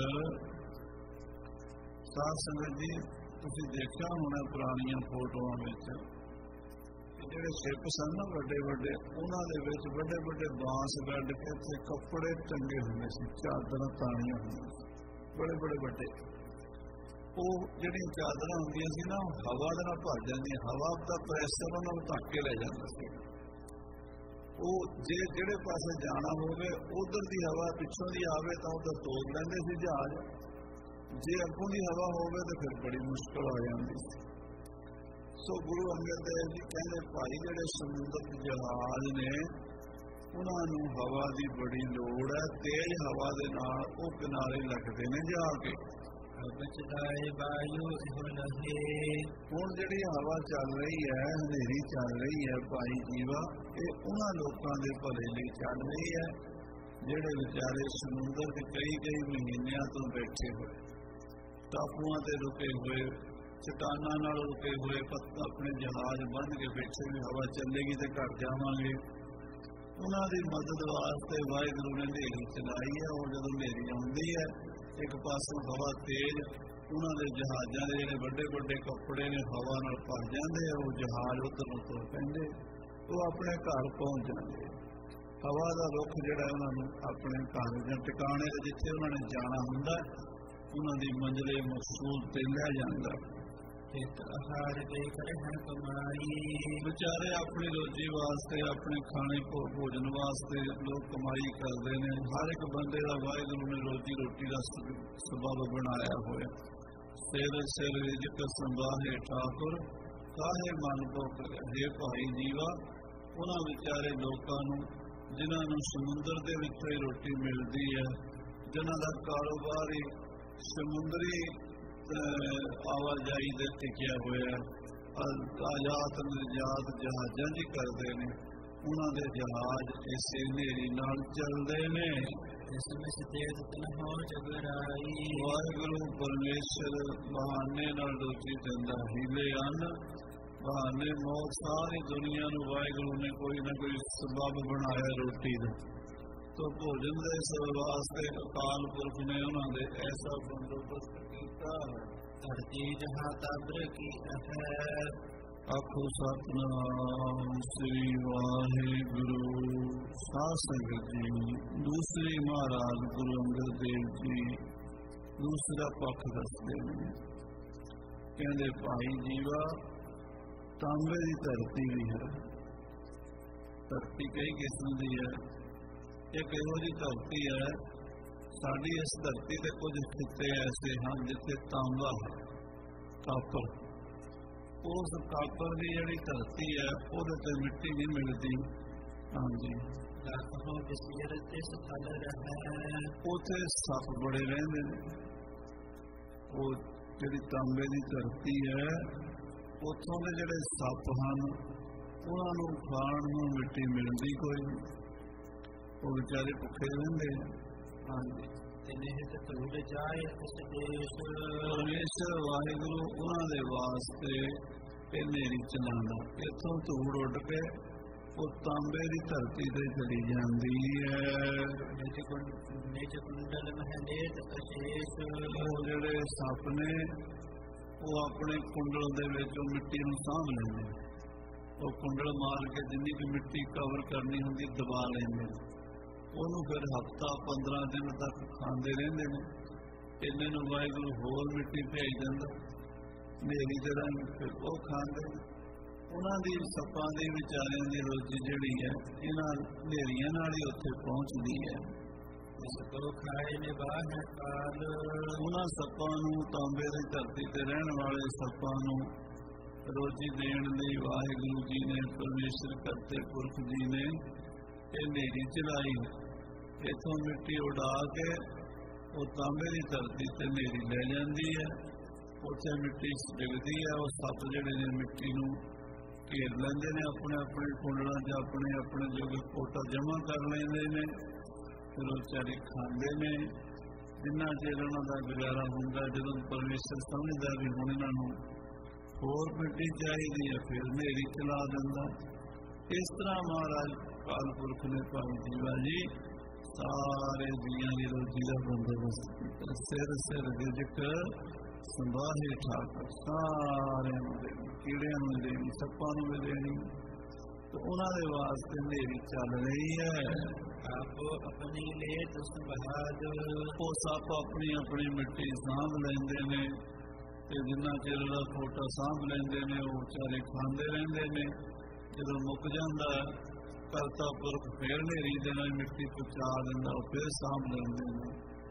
ਸਾਧ ਸੰਗਤ ਜੀ ਤੁਸੀਂ ਦੇਖਿਆ ਹੋਣਾ ਪੁਰਾਣੀਆਂ ਫੋਟੋਆਂ ਵਿੱਚ, ਜਿਹੜੇ ਸ਼ਿਪ ਸਨ ਨਾ ਵੱਡੇ ਵੱਡੇ, ਉਹਨਾਂ ਦੇ ਵਿੱਚ ਵੱਡੇ ਵੱਡੇ ਬਾਂਸ ਗੱਡ ਕੇ ਉੱਥੇ ਕੱਪੜੇ ਟੰਗੇ ਹੁੰਦੇ ਸੀ, ਚਾਦਰਾਂ ਤਾਣੀਆਂ ਹੁੰਦੀਆਂ ਸੀ ਬੜੇ ਬੜੇ ਵੱਡੇ। ਉਹ ਜਿਹੜੀਆਂ ਚਾਦਰਾਂ ਹੁੰਦੀਆਂ ਸੀ ਨਾ, ਹਵਾ ਦੇ ਨਾਲ ਭਰ ਜਾਂਦੀਆਂ, ਹਵਾ ਦਾ ਪ੍ਰੈਸ਼ਰ ਉਹਨਾਂ ਨੂੰ ਧੱਕ ਕੇ ਲੈ ਜਾਂਦਾ ਸੀ। ਉਹ ਜਿਹੜੇ ਪਾਸੇ ਜਾਣਾ ਹੋਵੇ ਉਧਰ ਦੀ ਹਵਾ ਪਿੱਛੋਂ ਦੀ ਆਵੇ ਤਾਂ ਉਧਰ ਤੋੜ ਲੈਂਦੇ ਸੀ ਜਹਾਜ਼। ਜੇ ਅੱਗੋਂ ਦੀ ਹਵਾ ਹੋਵੇ ਤਾਂ ਫਿਰ ਬੜੀ ਮੁਸ਼ਕਲ ਆ ਜਾਂਦੀ ਸੀ। ਸੋ ਗੁਰੂ ਅੰਗਦ ਦੇਵ ਜੀ ਕਹਿੰਦੇ ਭਾਈ ਜਿਹੜੇ ਸਮੁੰਦਰ ਦੇ ਜਹਾਜ਼ ਨੇ ਉਹਨਾਂ ਨੂੰ ਹਵਾ ਦੀ ਬੜੀ ਲੋੜ ਹੈ। ਤੇਜ਼ ਹਵਾ ਦੇ ਨਾਲ ਉਹ ਕਿਨਾਰੇ ਲੱਗਦੇ ਨੇ ਜਾ ਕੇ। ਹੁਣ ਜਿਹੜੀ ਹਵਾ ਚੱਲ ਰਹੀ ਹੈ, ਹਨੇਰੀ ਚੱਲ ਰਹੀ ਹੈ ਭਾਈ ਜੀਵਾ, ਇਹ ਉਹਨਾਂ ਲੋਕਾਂ ਦੇ ਭਲੇ ਲਈ ਚੱਲ ਰਹੀ ਹੈ ਜਿਹੜੇ ਵਿਚਾਰੇ ਸਮੁੰਦਰ ਦੇ ਕਈ ਮਹੀਨਿਆਂ ਤੋਂ ਬੈਠੇ ਹੋਏ, ਟਾਪੂਆਂ ਤੇ ਰੁਕੇ ਹੋਏ, ਚਟਾਨਾਂ ਨਾਲ ਰੁਕੇ ਹੋਏ, ਆਪਣੇ ਜਹਾਜ਼ ਬੰਨ੍ਹ ਕੇ ਬੈਠੇ ਵੀ ਹਵਾ ਚੱਲੇਗੀ ਤੇ ਘਰ ਜਾਵਾਂਗੇ। ਉਹਨਾਂ ਦੀ ਮਦਦ ਵਾਸਤੇ ਵਾਹਿਗੁਰੂ ਨੇ ਹਨੇਰੀ ਚਲਾਈ ਹੈ। ਉਹ ਜਦੋਂ ਹਨੇਰੀ ਆਉਂਦੀ ਹੈ, ਇੱਕ ਪਾਸੋਂ ਹਵਾ ਤੇਜ਼, ਉਹਨਾਂ ਦੇ ਜਹਾਜ਼ਾਂ ਦੇ ਜਿਹੜੇ ਵੱਡੇ ਵੱਡੇ ਕੱਪੜੇ ਨੇ ਹਵਾ ਨਾਲ ਭਰ ਜਾਂਦੇ ਆ। ਉਹ ਜਹਾਜ਼ ਉੱਧਰ ਨੂੰ ਤੁਰ ਪੈਂਦੇ, ਉਹ ਆਪਣੇ ਘਰ ਪਹੁੰਚ ਜਾਂਦੇ। ਹਵਾ ਦਾ ਰੁੱਖ ਜਿਹੜਾ ਉਹਨਾਂ ਨੂੰ ਆਪਣੇ ਘਰ ਜਾਂ ਟਿਕਾਣੇ ਦੇ ਜਿੱਥੇ ਉਹਨਾਂ ਨੇ ਜਾਣਾ ਹੁੰਦਾ, ਉਹਨਾਂ ਦੀ ਮੰਜ਼ਿਲੇ ਮਕਸੂਦ ਤੇ ਲੈ ਜਾਂਦਾ। ਵਿਚਾਰੇ ਆਪਣੀ ਰੋਜੀ ਵਾਸਤੇ, ਆਪਣੇ ਖਾਣੇ ਭੋਜਨ ਵਾਸਤੇ ਲੋਕ ਕਮਾਈ ਕਰਦੇ ਨੇ। ਹਰ ਇੱਕ ਬੰਦੇ ਦਾ ਵਾਹਿਗੁਰੂ ਨੇ ਰੋਜੀ ਰੋਟੀ ਦਾ ਸਬਬ ਬਣਾਇਆ ਹੋਇਆ। ਸਿਰ ਸਿਰ ਰਿਜ਼ਕ ਸੰਭਾਹੇ ਠਾਕੁਰ, ਕਾਹੇ ਮਨ ਕੋ ਕਰੇ। ਭਾਈ ਜੀਵਾ ਉਹਨਾਂ ਵਿਚਾਰੇ ਲੋਕਾਂ ਨੂੰ ਜਿਨ੍ਹਾਂ ਨੂੰ ਸਮੁੰਦਰ ਦੇ ਵਿੱਚੋਂ ਹੀ ਰੋਟੀ ਮਿਲਦੀ ਹੈ, ਜਿਨ੍ਹਾਂ ਦਾ ਕਾਰੋਬਾਰ ਹੀ ਸਮੁੰਦਰੀ ਆਵਾਜਾਈ ਦੇ ਟਿਕਿਆ ਹੋਇਆ, ਆਯਾਤ ਨਿਰਯਾਤ ਜਹਾਜ਼ਾਂ ਦੀ ਕਰਦੇ ਨੇ, ਉਹਨਾਂ ਦੇ ਜਹਾਜ਼ ਇਸੇ ਹਨੇਰੀ ਨਾਲ ਚੱਲਦੇ ਨੇ। ਵਾਹਿਗੁਰੂ ਪਰਮੇਸ਼ਰ ਬਹਾਨੇ ਨਾਲ ਰੋਟੀ ਦਿੰਦਾ, ਹੀਲੇ ਅੰਨ ਬਹਾਨੇ ਮੌਤ। ਸਾਰੀ ਦੁਨੀਆ ਨੂੰ ਵਾਹਿਗੁਰੂ ਨੇ ਕੋਈ ਨਾ ਕੋਈ ਸਬਬ ਬਣਾਇਆ ਰੋਟੀ ਦਾ। ਤੋ ਭੋਜਨ ਦੇ ਸਬਬ ਵਾਸਤੇ ਅਕਾਲ ਪੁਰਖ ਨੇ ਉਹਨਾਂ ਦੇ ਐਸਾ ਬੰਦੋਬਸਤ ਕੀਤਾ ਹੈ। ਧਰਤੀ ਜਹਾਂ ਤਬਰ ਕੀ ਹੈ, ਆਖੋ ਸਤਿਨਾਮ ਸ੍ਰੀ ਵਾਹਿਗੁਰੂ। ਸਾਧ ਸੰਗਤ ਜੀ, ਦੂਸਰੀ ਮਹਾਰਾਜ ਗੁਰੂ ਅੰਗਦ ਦੇਵ ਜੀ ਦੂਸਰਾ ਪੱਖ ਦੱਸਦੇ ਨੇ। ਕਹਿੰਦੇ ਭਾਈ ਜੀਵਾ, ਤਾਂਬੇ ਦੀ ਧਰਤੀ ਵੀ ਹੈ, ਧਰਤੀ ਕਈ ਕਿਸਮ ਦੀ ਹੈ। ਇੱਕ ਇਹੋ ਜਿਹੀ ਧਰਤੀ ਹੈ, ਸਾਡੀ ਇਸ ਧਰਤੀ ਤੇ ਕੁਝ ਖਿੱਤੇ ਐਸੇ ਹਨ ਜਿੱਥੇ ਤਾਂਬਾ ਹੈ, ਕਾਪਰ। ਉਸ ਕਾਪਰ ਦੀ ਜਿਹੜੀ ਧਰਤੀ ਹੈ ਉਹਦੇ ਤੇ ਮਿੱਟੀ ਨਹੀਂ ਮਿਲਦੀ। ਹਾਂਜੀ, ਉੱਥੇ ਸੱਪ ਬੜੇ ਰਹਿੰਦੇ ਨੇ। ਉਹ ਜਿਹੜੀ ਤਾਂਬੇ ਦੀ ਧਰਤੀ ਹੈ, ਉੱਥੋਂ ਦੇ ਜਿਹੜੇ ਸੱਪ ਹਨ ਉਹਨਾਂ ਨੂੰ ਖਾਣ ਨੂੰ ਮਿੱਟੀ ਮਿਲਦੀ ਕੋਈ ਨਹੀਂ, ਉਹ ਵਿਚਾਰੇ ਭੁੱਖੇ ਰਹਿੰਦੇ। ਹਾਂਜੀ, ਪਰਮੇਸ਼ਰ ਵਾਹਿਗੁਰੂ ਉਹਨਾਂ ਦੇ ਵਾਸਤੇ ਇਹ ਹਨੇਰੀ ਚਲਾਉਂਦਾ। ਇੱਥੋਂ ਧੂੜ ਉੱਡ ਕੇ ਉਹ ਤਾਂਬੇ ਦੀ ਧਰਤੀ ਤੇ ਚਲੀ ਜਾਂਦੀ ਹੈ। ਉਹ ਜਿਹੜੇ ਸੱਪ ਨੇ ਉਹ ਆਪਣੇ ਕੁੰਡਲ ਦੇ ਵਿੱਚ ਉਹ ਮਿੱਟੀ ਨੂੰ ਸਾਂਭ ਲੈਂਦੇ। ਉਹ ਕੁੰਡਲ ਮਾਰ ਕੇ ਜਿੰਨੀ ਕੁ ਮਿੱਟੀ ਕਵਰ ਕਰਨੀ ਹੁੰਦੀ ਦਬਾ ਲੈਂਦੇ। ਉਹਨੂੰ ਫਿਰ ਹਫ਼ਤਾ 15 ਦਿਨ ਤੱਕ ਖਾਂਦੇ ਰਹਿੰਦੇ ਨੇ। ਇੰਨੇ ਨੂੰ ਵਾਹਿਗੁਰੂ ਹੋਰ ਮਿੱਟੀ ਭੇਜ ਦਿੰਦਾ ਹਨੇਰੀ ਦੇ ਰੰਗ, ਫਿਰ ਉਹ ਖਾਂਦੇ। ਉਹਨਾਂ ਦੀ ਸੱਪਾਂ ਦੀ ਵਿਚਾਰਿਆਂ ਦੀ ਰੋਜੀ ਜਿਹੜੀ ਹੈ ਇਹਨਾਂ ਹਨੇਰੀਆਂ ਨਾਲ ਹੀ ਉੱਥੇ ਪਹੁੰਚਦੀ ਹੈ। ਉਹਨਾਂ ਸੱਪਾਂ ਨੂੰ, ਤਾਂਬੇ ਦੀ ਧਰਤੀ ਤੇ ਰਹਿਣ ਵਾਲੇ ਸੱਪਾਂ ਨੂੰ ਰੋਜੀ ਦੇਣ ਲਈ ਵਾਹਿਗੁਰੂ ਜੀ ਨੇ, ਪਰਮੇਸ਼ਰ ਕਰਤੇ ਪੁਰਖ ਜੀ ਨੇ ਇਹ ਹਨੇਰੀ ਚਲਾਈ। ਇੱਥੋਂ ਮਿੱਟੀ ਉਡਾ ਕੇ ਉਹ ਤਾਂਬੇ ਦੀ ਧਰਤੀ ਤੇ ਹਨੇਰੀ ਲੈ ਜਾਂਦੀ ਹੈ। ਉੱਥੇ ਮਿੱਟੀ ਡਿੱਗਦੀ ਹੈ। ਉਹ ਸੱਪ ਜਿਹੜੇ ਨੇ ਮਿੱਟੀ ਨੂੰ ਘੇਰ ਲੈਂਦੇ ਨੇ, ਆਪਣੇ ਆਪਣੇ ਕੁੰਡਲਾਂ 'ਚ ਆਪਣੇ ਆਪਣੇ ਜੋਗੇ ਕੋਟਾ ਜਮ੍ਹਾਂ ਕਰ ਲੈਂਦੇ ਨੇ। ਫਿਰ ਉਹ ਵਿਚਾਰੇ ਖਾਂਦੇ ਨੇ ਜਿੰਨਾ ਚਿਰ ਉਹਨਾਂ ਦਾ ਗੁਜ਼ਾਰਾ ਹੁੰਦਾ। ਜਦੋਂ ਪਰਮੇਸ਼ਰ ਸਮਝਦਾ ਵੀ ਹੁਣ ਇਹਨਾਂ ਨੂੰ ਹੋਰ ਮਿੱਟੀ ਚਾਹੀਦੀ ਹੈ, ਫਿਰ ਹਨੇਰੀ ਚਲਾ ਦਿੰਦਾ। ਇਸ ਤਰ੍ਹਾਂ ਮਹਾਰਾਜ ਅਕਾਲ ਪੁਰਖ ਨੇ ਭਾਈ ਜੀਵਾ ਜੀ ਸਾਰੇ ਜੀਆਂ ਦੀ ਰੋਜੀ ਦਾ ਬੰਦੋਬਸਤ ਕੀਤਾ। ਸਿਰ ਸਿਰ ਰਿਜ਼ਕ ਸੰਭਾਹੇ ਠਾਕੁਰ, ਸਾਰਿਆਂ ਨੂੰ ਦੇਣੀ, ਕੀੜਿਆਂ ਨੂੰ ਦੇਣੀ, ਸੱਪਾਂ ਨੂੰ ਵੀ ਦੇਣੀ। ਤੇ ਉਹਨਾਂ ਦੇ ਵਾਸਤੇ ਹਨੇਰੀ ਚੱਲ ਰਹੀ ਹੈ। ਆਪਣੀ ਲੇਤ ਸੰਭਾਲ, ਉਹ ਸੱਪ ਆਪਣੀ ਆਪਣੀ ਮਿੱਟੀ ਸਾਂਭ ਲੈਂਦੇ ਨੇ ਤੇ ਜਿੰਨਾ ਚਿਰ ਉਹਦਾ ਫੋਟਾ ਸਾਂਭ ਲੈਂਦੇ ਨੇ ਉਹ ਵਿਚਾਰੇ ਖਾਂਦੇ ਰਹਿੰਦੇ ਨੇ। ਜਦੋਂ ਮੁੱਕ ਜਾਂਦਾ ਕਰਤਾ ਪੁਰਖ ਫੇਰ ਹਨੇਰੀ ਦੇ ਨਾਲ ਮਿੱਟੀ ਪਹੁੰਚਾ ਦਿੰਦਾ, ਉਹ ਫੇਰ ਸਾਂਭ ਲੈਂਦੇ ਨੇ।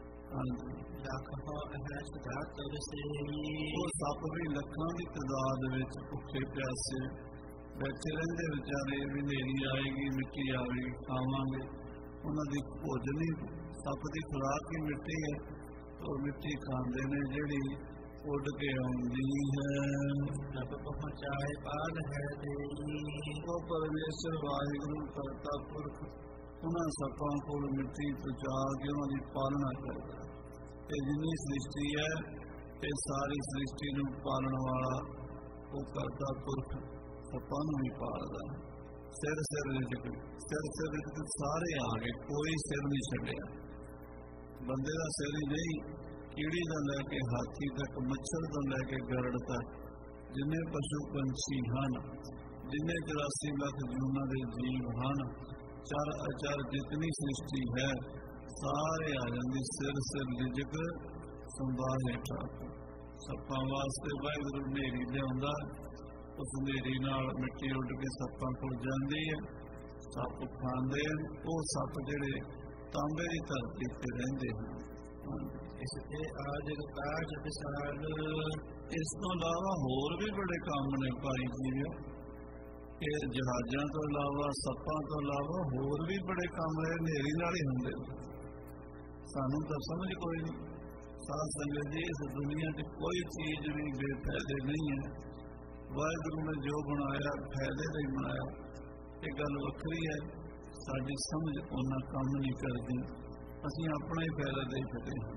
ਉਹ ਸੱਪ ਵੀ ਲੱਖਾਂ ਦੀ ਤਾਦਾਦ ਵਿੱਚ ਭੁੱਖੇ ਪਿਆਸੇ ਬੈਠੇ ਰਹਿੰਦੇ ਵਿਚਾਰੇ, ਵੀ ਹਨੇਰੀ ਆਏਗੀ, ਮਿੱਟੀ ਆਵੇਗੀ, ਖਾਵਾਂਗੇ। ਉਹਨਾਂ ਦੀ ਭੋਜਨ ਹੀ ਸੱਪ ਦੀ ਖੁਰਾਕ ਹੀ ਮਿੱਟੀ ਹੈ। ਉਹ ਮਿੱਟੀ ਖਾਂਦੇ ਨੇ ਜਿਹੜੀ ਉੱਡ ਕੇ ਆਉਂਦੀ ਹੈ। ਰੱਬ ਪਹੁੰਚਾਏ ਪਾਲ ਹੈ ਦੇਈ। ਉਹ ਪਰਮੇਸ਼ਰ ਵਾਹਿਗੁਰੂ ਕਰਤਾ ਪੁਰਖ ਉਹਨਾਂ ਸੱਪਾਂ ਕੋਲ ਮਿੱਟੀ ਪਹੁੰਚਾ ਕੇ ਉਹਨਾਂ ਦੀ ਪਾਲਣਾ ਕਰਦਾ। ਤੇ ਜਿੰਨੀ ਸ੍ਰਿਸ਼ਟੀ ਹੈ ਇਹ ਸਾਰੀ ਸ੍ਰਿਸ਼ਟੀ ਨੂੰ ਪਾਲਣ ਵਾਲਾ ਉਹ ਕਰਤਾ ਪੁਰਖ ਸੱਪਾਂ ਨੂੰ ਵੀ ਪਾਲਦਾ। ਸਿਰ ਸਿਰ ਰਿਜ਼ਕ, ਸਿਰ ਸਿਰ ਰਿਜ਼ਕ ਸਾਰੇ ਆ ਗਏ, ਕੋਈ ਸਿਰ ਨਹੀਂ ਛੱਡਿਆ। ਬੰਦੇ ਦਾ ਸਿਰ ਹੀ ਨਹੀਂ, ਕੀੜੀ ਤੋਂ ਲੈ ਕੇ ਹਾਥੀ ਤੱਕ, ਮੱਛਰ ਤੋਂ ਲੈ ਕੇ ਗਰੜ ਤੱਕ, ਜਿੰਨੇ ਪਸ਼ੂ ਪੰਛੀ ਹਨ, ਜਿੰਨੇ 84 ਲੱਖ ਜੂਨਾਂ ਦੇ ਜੀਵ ਹਨ, ਚਰ ਅਚਰ ਜਿਤਨੀ ਸ੍ਰਿਸ਼ਟੀ ਹੈ ਸਾਰੇ ਆ ਜਾਂਦੀ। ਸਿਰ ਸਿਰ ਰਿਜ਼ਕ ਸੰਭਾਲੇ ਠਾਕੁਰ। ਸੱਪਾਂ ਵਾਸਤੇ ਵਾਹਿਗੁਰੂ ਹਨੇਰੀ ਲਿਆਉਂਦਾ। ਉਸ ਹਨੇਰੀ ਨਾਲ ਮਿੱਟੀ ਉੱਡ ਕੇ ਸੱਪਾਂ ਕੋਲ ਜਾਂਦੀ ਹੈ, ਸੱਪ ਖਾਂਦੇ ਹਨ। ਉਹ ਸੱਪ ਜਿਹੜੇ ਤਾਂਬੇ ਦੀ ਧਰਤੀ ਤੇ ਰਹਿੰਦੇ ਹਨ। ਇਸ ਤੇ ਆਜ ਕਾਜ ਵਿਸਾਲ, ਇਸ ਤੋਂ ਇਲਾਵਾ ਹੋਰ ਵੀ ਬੜੇ ਕੰਮ ਨੇ ਭਾਈ ਜੀ। ਇਹ ਜਹਾਜ਼ਾਂ ਤੋਂ ਇਲਾਵਾ, ਸੱਪਾਂ ਤੋਂ ਇਲਾਵਾ ਹੋਰ ਵੀ ਬੜੇ ਕੰਮ ਨੇ, ਹਨੇਰੀ ਨਾਲ ਹੀ ਹੁੰਦੇ। ਸਾਨੂੰ ਤਾਂ ਸਮਝ ਕੋਈ ਨਹੀਂ। ਸਾਧ ਸੰਗਤ ਜੀ, ਇਸ ਦੁਨੀਆ 'ਚ ਕੋਈ ਚੀਜ਼ ਵੀ ਬੇਫਾਇਦੇ ਨਹੀਂ ਹੈ। ਵਾਹਿਗੁਰੂ ਨੇ ਜੋ ਬਣਾਇਆ ਫਾਇਦੇ ਲਈ ਬਣਾਇਆ। ਇਹ ਗੱਲ ਵੱਖਰੀ ਹੈ, ਸਾਡੀ ਸਮਝ ਉਹਨਾਂ ਕੰਮ ਨਹੀਂ ਕਰਦੀ। ਅਸੀਂ ਆਪਣਾ ਹੀ ਫਾਇਦਾ ਦੇ ਸਕਦੇ ਹਾਂ।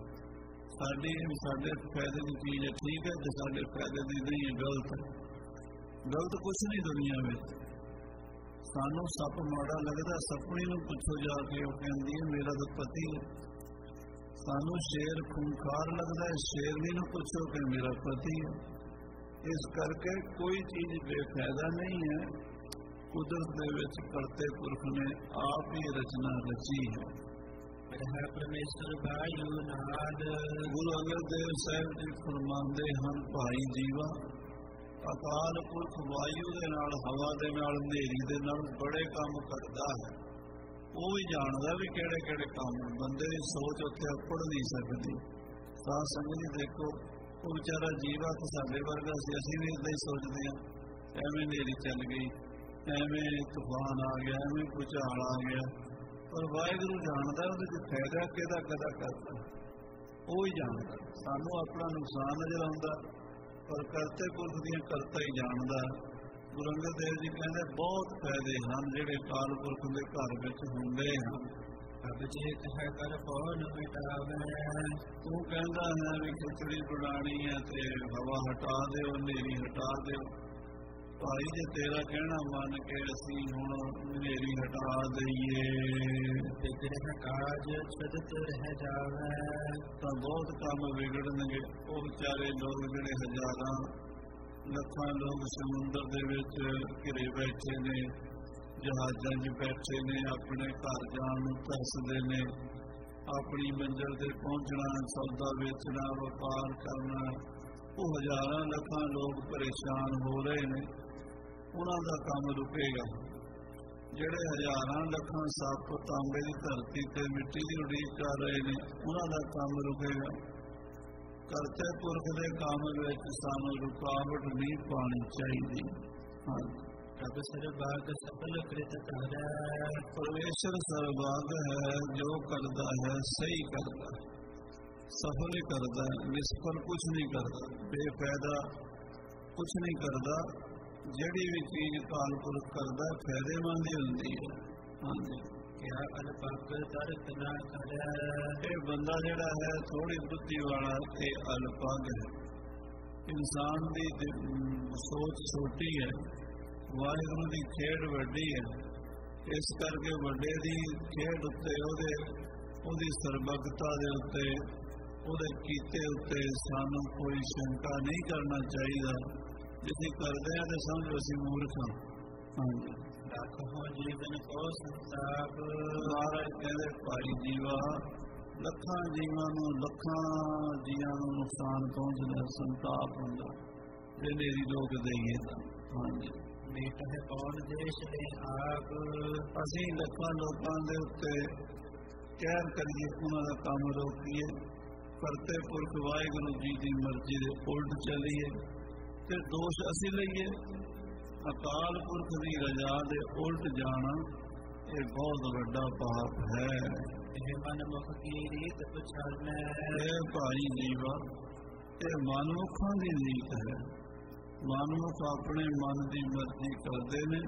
ਸਾਡੇ ਫਾਇਦੇ ਦੀ ਚੀਜ਼ ਹੈ ਠੀਕ ਹੈ, ਤੇ ਸਾਡੇ ਫਾਇਦੇ ਦੀ ਨਹੀਂ ਹੈ ਗਲਤ ਹੈ। ਗਲਤ ਕੁਛ ਨਹੀਂ ਦੁਨੀਆ ਵਿੱਚ। ਸਾਨੂੰ ਸੱਪ ਮਾੜਾ ਲੱਗਦਾ, ਸੱਪਣੀ ਨੂੰ ਪੁੱਛੋ ਜਾ ਕੇ, ਉਹ ਕਹਿੰਦੀ ਹੈ ਮੇਰਾ ਤਾਂ ਪਤੀ ਹੈ। ਸਾਨੂੰ ਸ਼ੇਰ ਖੂੰਖਾਰ ਲੱਗਦਾ ਹੈ, ਸ਼ੇਰਨੀ ਨੂੰ ਪੁੱਛੋ ਕਿ ਮੇਰਾ ਪਤੀ ਹੈ। ਇਸ ਕਰਕੇ ਕੋਈ ਚੀਜ਼ ਬੇਫਾਇਦਾ ਨਹੀਂ ਹੈ। ਕੁਦਰਤ ਦੇ ਵਿੱਚ ਕਰਤੇ ਪੁਰਖ ਨੇ ਆਪ ਹੀ ਰਚਨਾ ਰਚੀ ਹੈ। ਪਰਮੇਸ਼ਰ ਵਾਯੂ ਨਾਲ ਗੁਰੂ ਅੰਗਦ ਦੇਵ ਸਾਹਿਬ ਜੀ ਫਰਮਾਉਂਦੇ ਹਨ, ਭਾਈ ਜੀਵਾ ਅਕਾਲ ਪੁਰਖ ਵਾਯੂ ਦੇ ਨਾਲ, ਹਵਾ ਦੇ ਨਾਲ, ਹਨੇਰੀ ਦੇ ਨਾਲ ਬੜੇ ਕੰਮ ਕਰਦਾ ਹੈ। ਉਹ ਵੀ ਜਾਣਦਾ ਵੀ ਕਿਹੜੇ ਕਿਹੜੇ ਕੰਮ। ਬੰਦੇ ਦੀ ਸੋਚ ਉੱਥੇ ਅੱਪੜ ਨਹੀਂ ਸਕਦੀ। ਤਾਂ ਸੰਗਤ ਜੀ ਦੇਖੋ, ਉਹ ਵਿਚਾਰਾ ਜੀਵਾ ਤਾਂ ਸਾਡੇ ਵਰਗਾ ਸੀ, ਅਸੀਂ ਵੀ ਇੱਦਾਂ ਹੀ ਸੋਚਦੇ ਹਾਂ, ਐਵੇਂ ਹਨੇਰੀ ਚੱਲ ਗਈ, ਐਵੇਂ ਤੂਫਾਨ ਆ ਗਿਆ, ਐਵੇਂ ਭੂਚਾਲ ਆ ਗਿਆ। ਪਰ ਵਾਹਿਗੁਰੂ ਜਾਣਦਾ ਉਹਦੇ 'ਚ ਫਾਇਦਾ ਕਿਹਦਾ ਕਦਾ ਕਰਦਾ, ਉਹ ਹੀ ਜਾਣਦਾ। ਸਾਨੂੰ ਆਪਣਾ ਨੁਕਸਾਨ ਨਜ਼ਰ ਆਉਂਦਾ, ਪਰ ਕਰਤੇ ਪੁਰਖ ਦੀਆਂ ਕਰਤਾ ਹੀ ਜਾਣਦਾ। ਗੁਰੂ ਅੰਗਦ ਦੇਵ ਜੀ ਕਹਿੰਦੇ ਬਹੁਤ ਫਾਇਦੇ ਹਨ ਜਿਹੜੇ ਅਕਾਲ ਪੁਰਖ ਦੇ ਘਰ ਵਿੱਚ ਹੁੰਦੇ ਹਨ। ਅਬ ਜੇਤ ਹੈ ਕਰ ਪੌਣ ਮਿਟਾਵੇ, ਤੂੰ ਕਹਿੰਦਾ ਹੈ ਵੀ ਖਿਚੜੀ ਬਣਾਉਣੀ ਹੈ ਤੇ ਹਵਾ ਹਟਾ ਦਿਓ, ਹਨੇਰੀ ਹਟਾ ਦਿਓ। ਭਾਈ ਜੇ ਤੇਰਾ ਕਹਿਣਾ ਮੰਨ ਕੇ ਅਸੀਂ ਹੁਣ ਹਨੇਰੀ ਹਟਾ ਦਈਏ ਬਿਗੜਿਆ ਕਾਜ ਛਦਤ ਰਹਿ ਜਾਵੇ, ਤਾਂ ਬਹੁਤ ਕੰਮ ਵਿਗੜਨਗੇ। ਉਹ ਵਿਚਾਰੇ ਲੋਕ ਜਿਹੜੇ ਹਜ਼ਾਰਾਂ ਲੱਖਾਂ ਲੋਕ ਸਮੁੰਦਰ ਦੇ ਵਿੱਚ ਘਿਰੇ ਬੈਠੇ ਨੇ, ਜਹਾਜ਼ਾਂ 'ਚ ਬੈਠੇ ਨੇ, ਆਪਣੇ ਘਰ ਜਾਣ ਨੂੰ ਤਰਸਦੇ ਨੇ, ਆਪਣੀ ਮੰਜ਼ਿਲ 'ਤੇ ਪਹੁੰਚਣਾ, ਸੌਦਾ ਵੇਚਣਾ, ਵਪਾਰ ਕਰਨਾ। ਉਹ ਹਜ਼ਾਰਾਂ ਲੱਖਾਂ ਲੋਕ ਪਰੇਸ਼ਾਨ ਹੋ ਰਹੇ ਨੇ, ਉਹਨਾਂ ਦਾ ਕੰਮ ਰੁਕੇਗਾ। ਜਿਹੜੇ ਹਜ਼ਾਰਾਂ ਲੱਖਾਂ ਸੱਪ ਤਾਂਬੇ ਦੀ ਧਰਤੀ 'ਤੇ ਮਿੱਟੀ ਦੀ ਉਡੀਕ ਕਰ ਰਹੇ ਨੇ, ਉਹਨਾਂ ਦਾ ਕੰਮ ਰੁਕੇਗਾ। ਕਰਤੇ ਪੁਰਖ ਦੇ ਕੰਮ ਵਿੱਚ ਸਾਨੂੰ ਰੁਕਾਵਟ ਨਹੀਂ ਪਾਉਣੀ ਚਾਹੀਦੀ। ਪ੍ਰਭ ਸਰਬਾਗ ਸਫਲ ਕ੍ਰਿਤ ਕਰੈ, ਪਰਮੇਸ਼ਰ ਸਰਬਾਗ ਹੈ, ਜੋ ਕਰਦਾ ਹੈ ਸਹੀ ਕਰਦਾ, ਸਫਲ ਹੀ ਕਰਦਾ, ਨਿਸਫਲ ਕੁਛ ਨਹੀਂ ਕਰਦਾ, ਬੇਫਾਇਦਾ ਕੁਛ ਨਹੀਂ ਕਰਦਾ। ਜਿਹੜੀ ਵੀ ਚੀਜ਼ ਅਕਾਲ ਪੁਰਖ ਕਰਦਾ ਫਾਇਦੇਮੰਦ ਹੀ ਹੁੰਦੀ ਹੈ। ਹਾਂਜੀ, ਕਿਆ ਅਲਪਗ ਤਰਕ ਨਾ ਕਰੈ, ਇਹ ਬੰਦਾ ਜਿਹੜਾ ਹੈ ਥੋੜੀ ਬੁੱਧੀ ਵਾਲਾ, ਇਹ ਅਲਪਗ ਹੈ। ਇਨਸਾਨ ਦੀ ਸੋਚ ਛੋਟੀ ਹੈ, ਵਾਹਿਗੁਰੂ ਦੀ ਖੇਡ ਵੱਡੀ ਹੈ। ਇਸ ਕਰਕੇ ਵੱਡੇ ਦੀ ਖੇਡ ਉੱਤੇ, ਉਹਦੀ ਸਰਬੱਗਤਾ ਦੇ ਉੱਤੇ, ਉਹਦੇ ਕੀਤੇ ਉੱਤੇ ਸਾਨੂੰ ਕੋਈ ਸ਼ੰਕਾ ਨਹੀਂ ਕਰਨਾ ਚਾਹੀਦਾ। ਜੇ ਅਸੀਂ ਕਰਦੇ ਹਾਂ ਤਾਂ ਸਮਝੋ ਅਸੀਂ ਮੂਰਖ ਹਾਂ। ਹਾਂਜੀ, ਰੱਖੋ ਜੀਵਨ ਕੋ ਸੰਤਾਪ, ਮਹਾਰਾਜ ਕਹਿੰਦੇ ਭਾਈ ਜੀਵਾ, ਲੱਖਾਂ ਜੀਵਾਂ ਨੂੰ, ਲੱਖਾਂ ਜੀਆਂ ਨੂੰ ਨੁਕਸਾਨ ਪਹੁੰਚਦਾ, ਸੰਤਾਪ ਹੁੰਦਾ ਜੇ ਹਨੇਰੀ ਲੋਕ ਦੇਈਏ ਤਾਂ। ਹਾਂਜੀ, ਮੇਟ ਹੈ ਕੌਣ ਦੇਸ਼ ਦੇ ਆਪ, ਅਸੀਂ ਲੱਖਾਂ ਲੋਕਾਂ ਦੇ ਉੱਤੇ ਕਹਿਰ ਕਰੀਏ, ਉਹਨਾਂ ਦਾ ਕੰਮ ਰੋਕੀਏ, ਕਰਤੇ ਪੁਰਖ ਵਾਹਿਗੁਰੂ ਜੀ ਦੀ ਮਰਜ਼ੀ ਦੇ ਉਲਟ ਚੱਲੀਏ ਤੇ ਦੋਸ਼ ਅਸੀਂ ਲਈਏ। ਅਕਾਲ ਪੁਰਖ ਦੀ ਰਜਾ ਦੇ ਉਲਟ ਜਾਣਾ ਇਹ ਬਹੁਤ ਵੱਡਾ ਪਾਪ ਹੈ। ਇਹ ਮਨਮੁਖ ਕੀ ਰੀਤ ਪਛਾਣੈ, ਇਹ ਭਾਈ ਜੀਵਾ, ਇਹ ਮਨਮੁਖਾਂ ਦੀ ਰੀਤ ਹੈ। ਮਨਮੁਖ ਆਪਣੇ ਮਨ ਦੀ ਮਰਜ਼ੀ ਕਰਦੇ ਨੇ,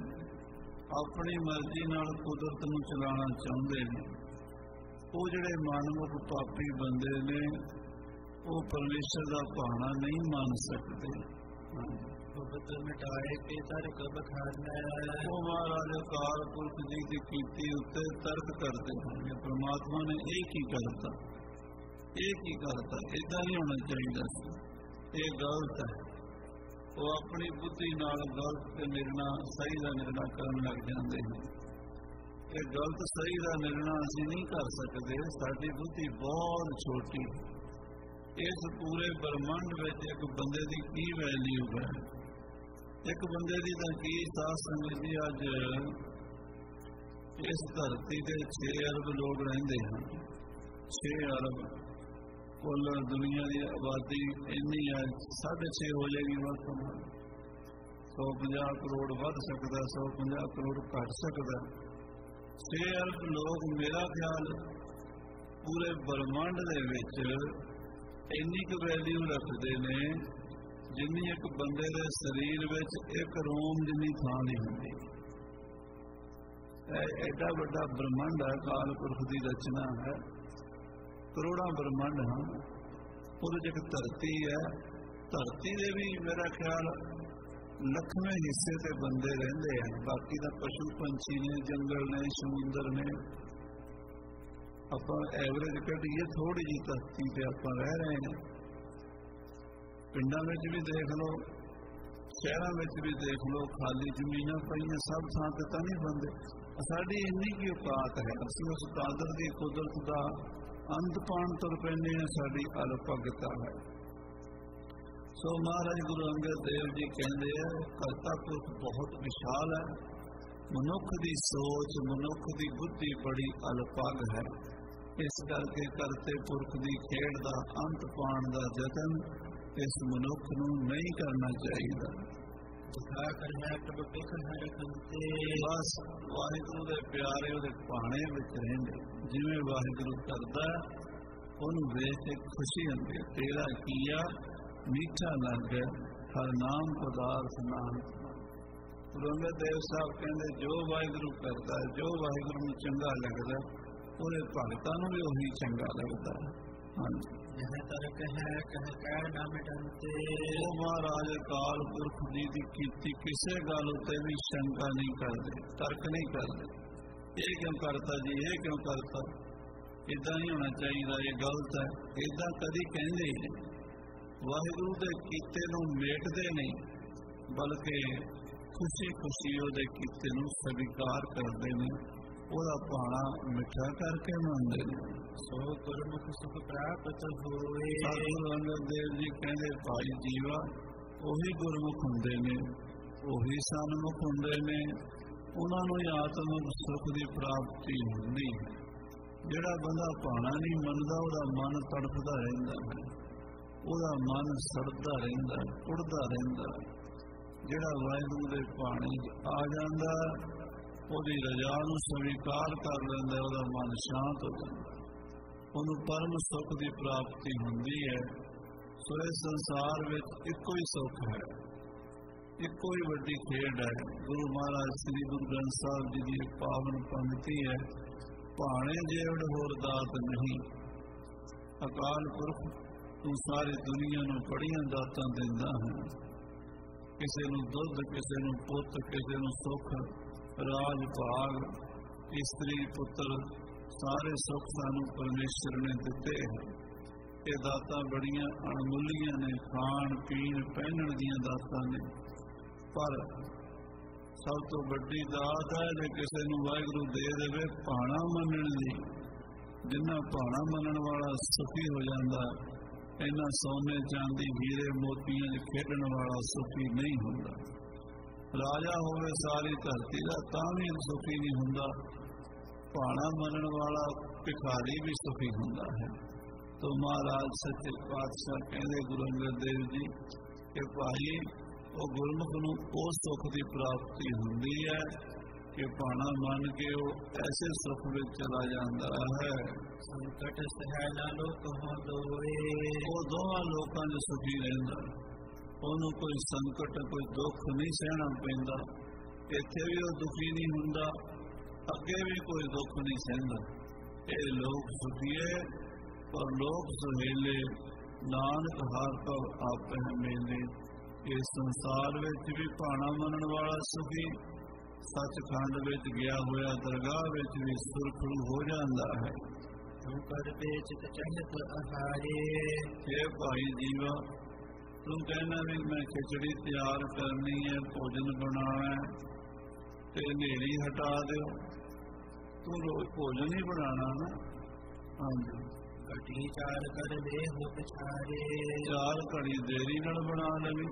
ਆਪਣੀ ਮਰਜ਼ੀ ਨਾਲ ਕੁਦਰਤ ਨੂੰ ਚਲਾਉਣਾ ਚਾਹੁੰਦੇ ਨੇ। ਉਹ ਜਿਹੜੇ ਮਨਮੁਖ ਪਾਪੀ ਬੰਦੇ ਨੇ, ਉਹ ਪਰਮੇਸ਼ਰ ਦਾ ਭਾਣਾ ਨਹੀਂ ਮੰਨ ਸਕਦੇ। ਭੁਗਤ ਮਿਟਾਏ ਕੇ ਤਰਕ ਬਖਾਨੈ, ਉਹ ਮਹਾਰਾਜ ਅਕਾਲ ਪੁਰਖ ਜੀ ਦੀ ਕੀਤੀ ਉੱਤੇ ਤਰਕ ਕਰਦੇ ਹਨ। ਪਰਮਾਤਮਾ ਨੇ ਇਹ ਕੀ ਕਰਤਾ, ਇਹ ਕੀ ਕਰਤਾ, ਏਦਾਂ ਨਹੀਂ ਹੋਣਾ ਚਾਹੀਦਾ ਸੀ, ਇਹ ਗਲਤ ਹੈ। ਉਹ ਆਪਣੀ ਬੁੱਧੀ ਨਾਲ ਗਲਤ ਨਿਰਣਾ, ਸਹੀ ਦਾ ਨਿਰਣਾ ਕਰਨ ਲੱਗ ਜਾਂਦੇ ਹਨ। ਇਹ ਗਲਤ ਸਹੀ ਦਾ ਨਿਰਣਾ ਅਸੀਂ ਨਹੀਂ ਕਰ ਸਕਦੇ, ਸਾਡੀ ਬੁੱਧੀ ਬਹੁਤ ਛੋਟੀ। ਇਸ ਪੂਰੇ ਬ੍ਰਹਮੰਡ ਵਿੱਚ ਇੱਕ ਬੰਦੇ ਦੀ ਕੀ ਵੈਲਿਊ ਹੈ, ਇੱਕ ਬੰਦੇ ਦੀ ਤਾਂ ਕੀ ਸਾਧ ਸੰਗਤ ਜੀ। ਅੱਜ ਇਸ ਧਰਤੀ ਤੇ 6 ਅਰਬ ਲੋਕ ਰਹਿੰਦੇ ਹਨ। 6 ਅਰਬ ਕੁੱਲ ਦੁਨੀਆ ਦੀ ਆਬਾਦੀ ਇੰਨੀ ਹੈ, 6.5 ਹੋ ਜਾਏਗੀ ਵੱਧ ਤੋਂ ਵੱਧ। 150 ਕਰੋੜ ਵੱਧ ਸਕਦਾ, 150 ਕਰੋੜ ਘੱਟ ਸਕਦਾ। 6 ਅਰਬ ਲੋਕ ਮੇਰਾ ਖਿਆਲ ਪੂਰੇ ਬ੍ਰਹਮੰਡ ਦੇ ਵਿੱਚ ਇੰਨੀ ਕੁ ਵੈਲਿਊ ਰੱਖਦੇ ਨੇ ਜਿੰਨੀ ਇੱਕ ਬੰਦੇ ਦੇ ਸਰੀਰ ਵਿੱਚ ਇੱਕ ਰੋਮ ਜਿੰਨੀ ਥਾਂ ਨਹੀਂ ਹੁੰਦੀ। ਐਡਾ ਵੱਡਾ ਬ੍ਰਹਮੰਡ ਹੈ, ਅਕਾਲ ਪੁਰਖ ਦੀ ਰਚਨਾ ਹੈ, ਕਰੋੜਾਂ ਬ੍ਰਹਮੰਡ ਹਨ। ਉਹਦੇ 'ਚ ਇੱਕ ਧਰਤੀ ਹੈ, ਧਰਤੀ ਦੇ ਵੀ ਮੇਰਾ ਖਿਆਲ ਲੱਖਵੇਂ ਹਿੱਸੇ ਤੇ ਬੰਦੇ ਰਹਿੰਦੇ ਹਨ। ਬਾਕੀ ਤਾਂ ਪਸ਼ੂ ਪੰਛੀ ਨੇ, ਜੰਗਲ ਨੇ, ਸਮੁੰਦਰ ਨੇ। ਆਪਾਂ ਐਵਰੇਜ ਕੱਢੀਏ ਥੋੜ੍ਹੀ ਜਿਹੀ ਧਰਤੀ 'ਤੇ ਆਪਾਂ ਰਹਿ ਰਹੇ ਹਾਂ। ਪਿੰਡਾਂ ਵਿੱਚ ਵੀ ਦੇਖ ਲਓ, ਸ਼ਹਿਰਾਂ ਵਿੱਚ ਵੀ ਦੇਖ ਲਓ, ਖਾਲੀ ਜ਼ਮੀਨਾਂ ਪਈਆਂ, ਸਭ ਥਾਂ 'ਤੇ ਤਾਂ ਨਹੀਂ ਬੰਦੇ। ਸਾਡੀ ਇੰਨੀ ਕੀ ਔਕਾਤ ਹੈ, ਅਸੀਂ ਉਸ ਕਾਦਰ ਦੀ ਕੁਦਰਤ ਦਾ ਅੰਤ ਪਾਉਣ ਤੁਰ ਪੈਂਦੇ ਹਾਂ। ਸਾਡੀ ਅਲਪਗਤਾ ਹੈ। ਸੋ ਮਹਾਰਾਜ ਗੁਰੂ ਅੰਗਦ ਦੇਵ ਜੀ ਕਹਿੰਦੇ ਆ ਕਰਤਾ ਪੁਰਖ ਬਹੁਤ ਵਿਸ਼ਾਲ ਹੈ। ਮਨੁੱਖ ਦੀ ਸੋਚ, ਮਨੁੱਖ ਦੀ ਬੁੱਧੀ ਬੜੀ ਅਲਪਗ ਹੈ। ਇਸ ਕਰਕੇ ਕਰਤੇ ਪੁਰਖ ਦੀ ਖੇਡ ਦਾ ਅੰਤ ਪਾਉਣ ਦਾ ਯਤਨ ਇਸ ਮਨੁੱਖ ਨੂੰ ਨਹੀਂ ਕਰਨਾ ਚਾਹੀਦਾ। ਬਸ ਵਾਹਿਗੁਰੂ ਦੇ ਪਿਆਰੇ ਉਹਦੇ ਭਾਣੇ ਵਿੱਚ ਰਹਿੰਦੇ। ਜਿਵੇਂ ਵਾਹਿਗੁਰੂ ਕਰਦਾ ਉਹਨੂੰ ਵੇਖ ਕੇ ਖੁਸ਼ੀ ਹੁੰਦੀ ਹੈ। ਤੇਰਾ ਕੀਆ ਮੀਠਾ ਲੱਗੇ ਹਰ ਨਾਮ ਪਦਾਰਥ ਨਾਮ। ਗੁਰੂ ਅੰਗਦ ਦੇਵ ਸਾਹਿਬ ਕਹਿੰਦੇ ਜੋ ਵਾਹਿਗੁਰੂ ਕਰਦਾ, ਜੋ ਵਾਹਿਗੁਰੂ ਨੂੰ ਚੰਗਾ ਲੱਗਦਾ, ਉਹਦੇ ਭਗਤਾਂ ਨੂੰ ਵੀ ਉਹੀ ਚੰਗਾ ਲੱਗਦਾ ਹੈ। ਹਾਂਜੀ, ਉਹ ਮਹਾਰਾਜ ਅਕਾਲ ਪੁਰਖ ਜੀ ਦੀ ਕੀਤੀ ਕਿਸੇ ਗੱਲ ਉੱਤੇ ਵੀ ਸ਼ੰਕਾ ਨਹੀਂ ਕਰਦੇ, ਤਰਕ ਨਹੀਂ ਕਰਦੇ। ਇਹ ਕਿਉਂ ਕਰਤਾ ਜੀ, ਇਹ ਕਿਉਂ ਕਰਤਾ, ਇੱਦਾਂ ਨਹੀਂ ਹੋਣਾ ਚਾਹੀਦਾ, ਇਹ ਗਲਤ ਹੈ, ਇੱਦਾਂ ਕਦੀ ਕਹਿੰਦੇ ਹੀ ਨਹੀਂ। ਵਾਹਿਗੁਰੂ ਦੇ ਕੀਤੇ ਨੂੰ ਮੇਟਦੇ ਨਹੀਂ, ਬਲਕਿ ਖੁਸ਼ੀ ਖੁਸ਼ੀ ਉਹਦੇ ਕੀਤੇ ਨੂੰ ਸਵੀਕਾਰ ਕਰਦੇ ਨੇ, ਉਹਦਾ ਭਾਣਾ ਮਿੱਠਾ ਕਰਕੇ ਮੰਨਦੇ ਨੇ। ਸੋ ਗੁਰਮੁਖ ਸੁਖ ਪ੍ਰਾਪਤ ਹੋਏ। ਗੁਰੂ ਅੰਗਦ ਦੇਵ ਜੀ ਕਹਿੰਦੇ ਭਾਈ ਜੀਵਾ ਉਹੀ ਗੁਰਮੁਖ ਹੁੰਦੇ ਨੇ, ਉਹੀ ਸਨਮੁਖ ਹੁੰਦੇ ਨੇ, ਉਹਨਾਂ ਨੂੰ ਆਤਮਿਕ ਸੁਖ ਦੀ ਪ੍ਰਾਪਤੀ ਹੁੰਦੀ ਹੈ। ਜਿਹੜਾ ਬੰਦਾ ਭਾਣਾ ਨਹੀਂ ਮੰਨਦਾ ਉਹਦਾ ਮਨ ਤੜਫਦਾ ਰਹਿੰਦਾ ਹੈ, ਉਹਦਾ ਮਨ ਸੜਦਾ ਰਹਿੰਦਾ, ਉੜਦਾ ਰਹਿੰਦਾ। ਜਿਹੜਾ ਵਾਹਿਗੁਰੂ ਦੇ ਭਾਣੇ ਆ ਜਾਂਦਾ, ਉਹਦੀ ਰਜਾ ਨੂੰ ਸਵੀਕਾਰ ਕਰ ਲੈਂਦਾ, ਉਹਦਾ ਮਨ ਸ਼ਾਂਤ ਹੋ ਜਾਂਦਾ, ਉਹਨੂੰ ਪਰਮ ਸੁੱਖ ਦੀ ਪ੍ਰਾਪਤੀ ਹੁੰਦੀ ਹੈ। ਸੋ ਇਸ ਸੰਸਾਰ ਵਿੱਚ ਇੱਕੋ ਹੀ ਸੁੱਖ ਹੈ, ਇੱਕੋ ਹੀ ਵੱਡੀ ਖੇਡ ਹੈ। ਗੁਰੂ ਮਹਾਰਾਜ ਸ੍ਰੀ ਗੁਰੂ ਗ੍ਰੰਥ ਸਾਹਿਬ ਜੀ ਦੀ ਪਾਵਨ ਪੰਕਤੀ ਹੈ, ਭਾਣੇ ਜੇਵੜ ਹੋਰ ਦਾਤ ਨਹੀਂ। ਅਕਾਲ ਪੁਰਖ ਤੂੰ ਸਾਰੀ ਦੁਨੀਆ ਨੂੰ ਬੜੀਆਂ ਦਾਤਾਂ ਦਿੰਦਾ ਹੈ, ਕਿਸੇ ਨੂੰ ਦੁੱਧ, ਕਿਸੇ ਨੂੰ ਪੁੱਤ, ਕਿਸੇ ਨੂੰ ਸੁੱਖ, ਰਾਜ ਭਾਗ, ਇਸਤਰੀ ਪੁੱਤਰ, ਸਾਰੇ ਸੁੱਖ ਸਾਨੂੰ ਪਰਮੇਸ਼ਰ ਨੇ ਦਿੱਤੇ ਹੈ। ਇਹ ਦਾਤਾਂ ਬੜੀਆਂ ਅਣਮੁੱਲੀਆਂ ਨੇ, ਖਾਣ ਪੀਣ ਪਹਿਨਣ ਦੀਆਂ ਦਾਤਾਂ ਨੇ, ਪਰ ਸਭ ਤੋਂ ਵੱਡੀ ਦਾਤ ਹੈ ਜੇ ਕਿਸੇ ਨੂੰ ਵਾਹਿਗੁਰੂ ਦੇ ਦੇਵੇ ਭਾਣਾ ਮੰਨਣ ਦੀ। ਜਿੰਨਾ ਭਾਣਾ ਮੰਨਣ ਵਾਲਾ ਸੁਖੀ ਹੋ ਜਾਂਦਾ, ਇਹਨਾਂ ਸੋਨੇ ਚਾਂਦੀ ਹੀਰੇ ਮੋਤੀਆਂ 'ਚ ਖੇਡਣ ਵਾਲਾ ਸੁਖੀ ਨਹੀਂ ਹੁੰਦਾ। ਰਾਜਾ ਹੋਵੇ ਸਾਰੀ ਧਰਤੀ ਦਾ ਤਾਂ ਵੀ ਸੁਖੀ ਨਹੀਂ ਹੁੰਦਾ। ਭਾਣਾ ਮੰਨਣ ਵਾਲਾ ਭਿਖਾਰੀ ਵੀ ਸੁਖੀ ਹੁੰਦਾ ਹੈ। ਤੋ ਮਹਾਰਾਜ ਸੱਚੇ ਪਾਤਸ਼ਾਹ ਕਹਿੰਦੇ ਗੁਰੂ ਅੰਗਦ ਦੇਵ ਜੀ ਕਿ ਭਾਈ ਉਹ ਗੁਰਮੁਖ ਨੂੰ ਉਸ ਸੁੱਖ ਦੀ ਪ੍ਰਾਪਤੀ ਹੁੰਦੀ ਹੈ ਕਿ ਭਾਣਾ ਮੰਨ ਕੇ ਉਹ ਐਸੇ ਸੁੱਖ ਵਿੱਚ ਚਲਾ ਜਾਂਦਾ ਹੈ। ਸੰਕਟ ਸਹਿਲਾ ਲੋਕ ਹੋ ਦੋਏ, ਉਹ ਦੋਵਾਂ ਲੋਕਾਂ 'ਚ ਸੁਖੀ ਰਹਿੰਦਾ, ਉਹਨੂੰ ਕੋਈ ਸੰਕਟ, ਕੋਈ ਦੁੱਖ ਨਹੀਂ ਸਹਿਣਾ ਪੈਂਦਾ। ਇੱਥੇ ਵੀ ਉਹ ਦੁਖੀ ਨਹੀਂ ਹੁੰਦਾ, ਅੱਗੇ ਵੀ ਕੋਈ ਦੁੱਖ ਨਹੀਂ ਸਹਿੰਦਾ। ਇਹ ਲੋਕ ਸੁਖੀਏ ਪਰ ਲੋਕ ਸੁਹੇਲੇ, ਨਾਨਕ ਹਰ ਭਵ ਆਪੇ ਮੇਲੇ। ਇਸ ਸੰਸਾਰ ਵਿੱਚ ਵੀ ਭਾਣਾ ਮੰਨਣ ਵਾਲਾ ਸੁਖੀ, ਸੱਚਖੰਡ ਵਿੱਚ ਗਿਆ ਹੋਇਆ ਦਰਗਾਹ ਵਿੱਚ ਵੀ ਸੁਰਖਰੂ ਹੋ ਜਾਂਦਾ ਹੈ। ਤੂੰ ਕਰ ਬੇਚਿਤ ਚਹਿਤ ਆਹਾਰੇ। ਇਹ ਭਾਈ ਜੀਵਾ ਤੂੰ ਕਹਿਣਾ ਵੀ ਮੈਂ ਖਿਚੜੀ ਤਿਆਰ ਕਰਨੀ ਹੈ, ਭੋਜਨ ਬਣਾਉਣਾ ਹੈ ਤੇ ਹਨੇਰੀ ਹਟਾ ਦਿਓ। ਤੂੰ ਰੋਜ਼ ਭੋਜਨ ਹੀ ਬਣਾਉਣਾ ਨਾ। ਹਾਂਜੀ, ਘਟੀ ਚਾਰ ਕਰ ਲੈ ਹੋ ਵਿਚਾਰੇ। ਚਾਰ ਘੜੀ ਦੇਰੀ ਨਾਲ ਬਣਾ ਲਵੀਂ।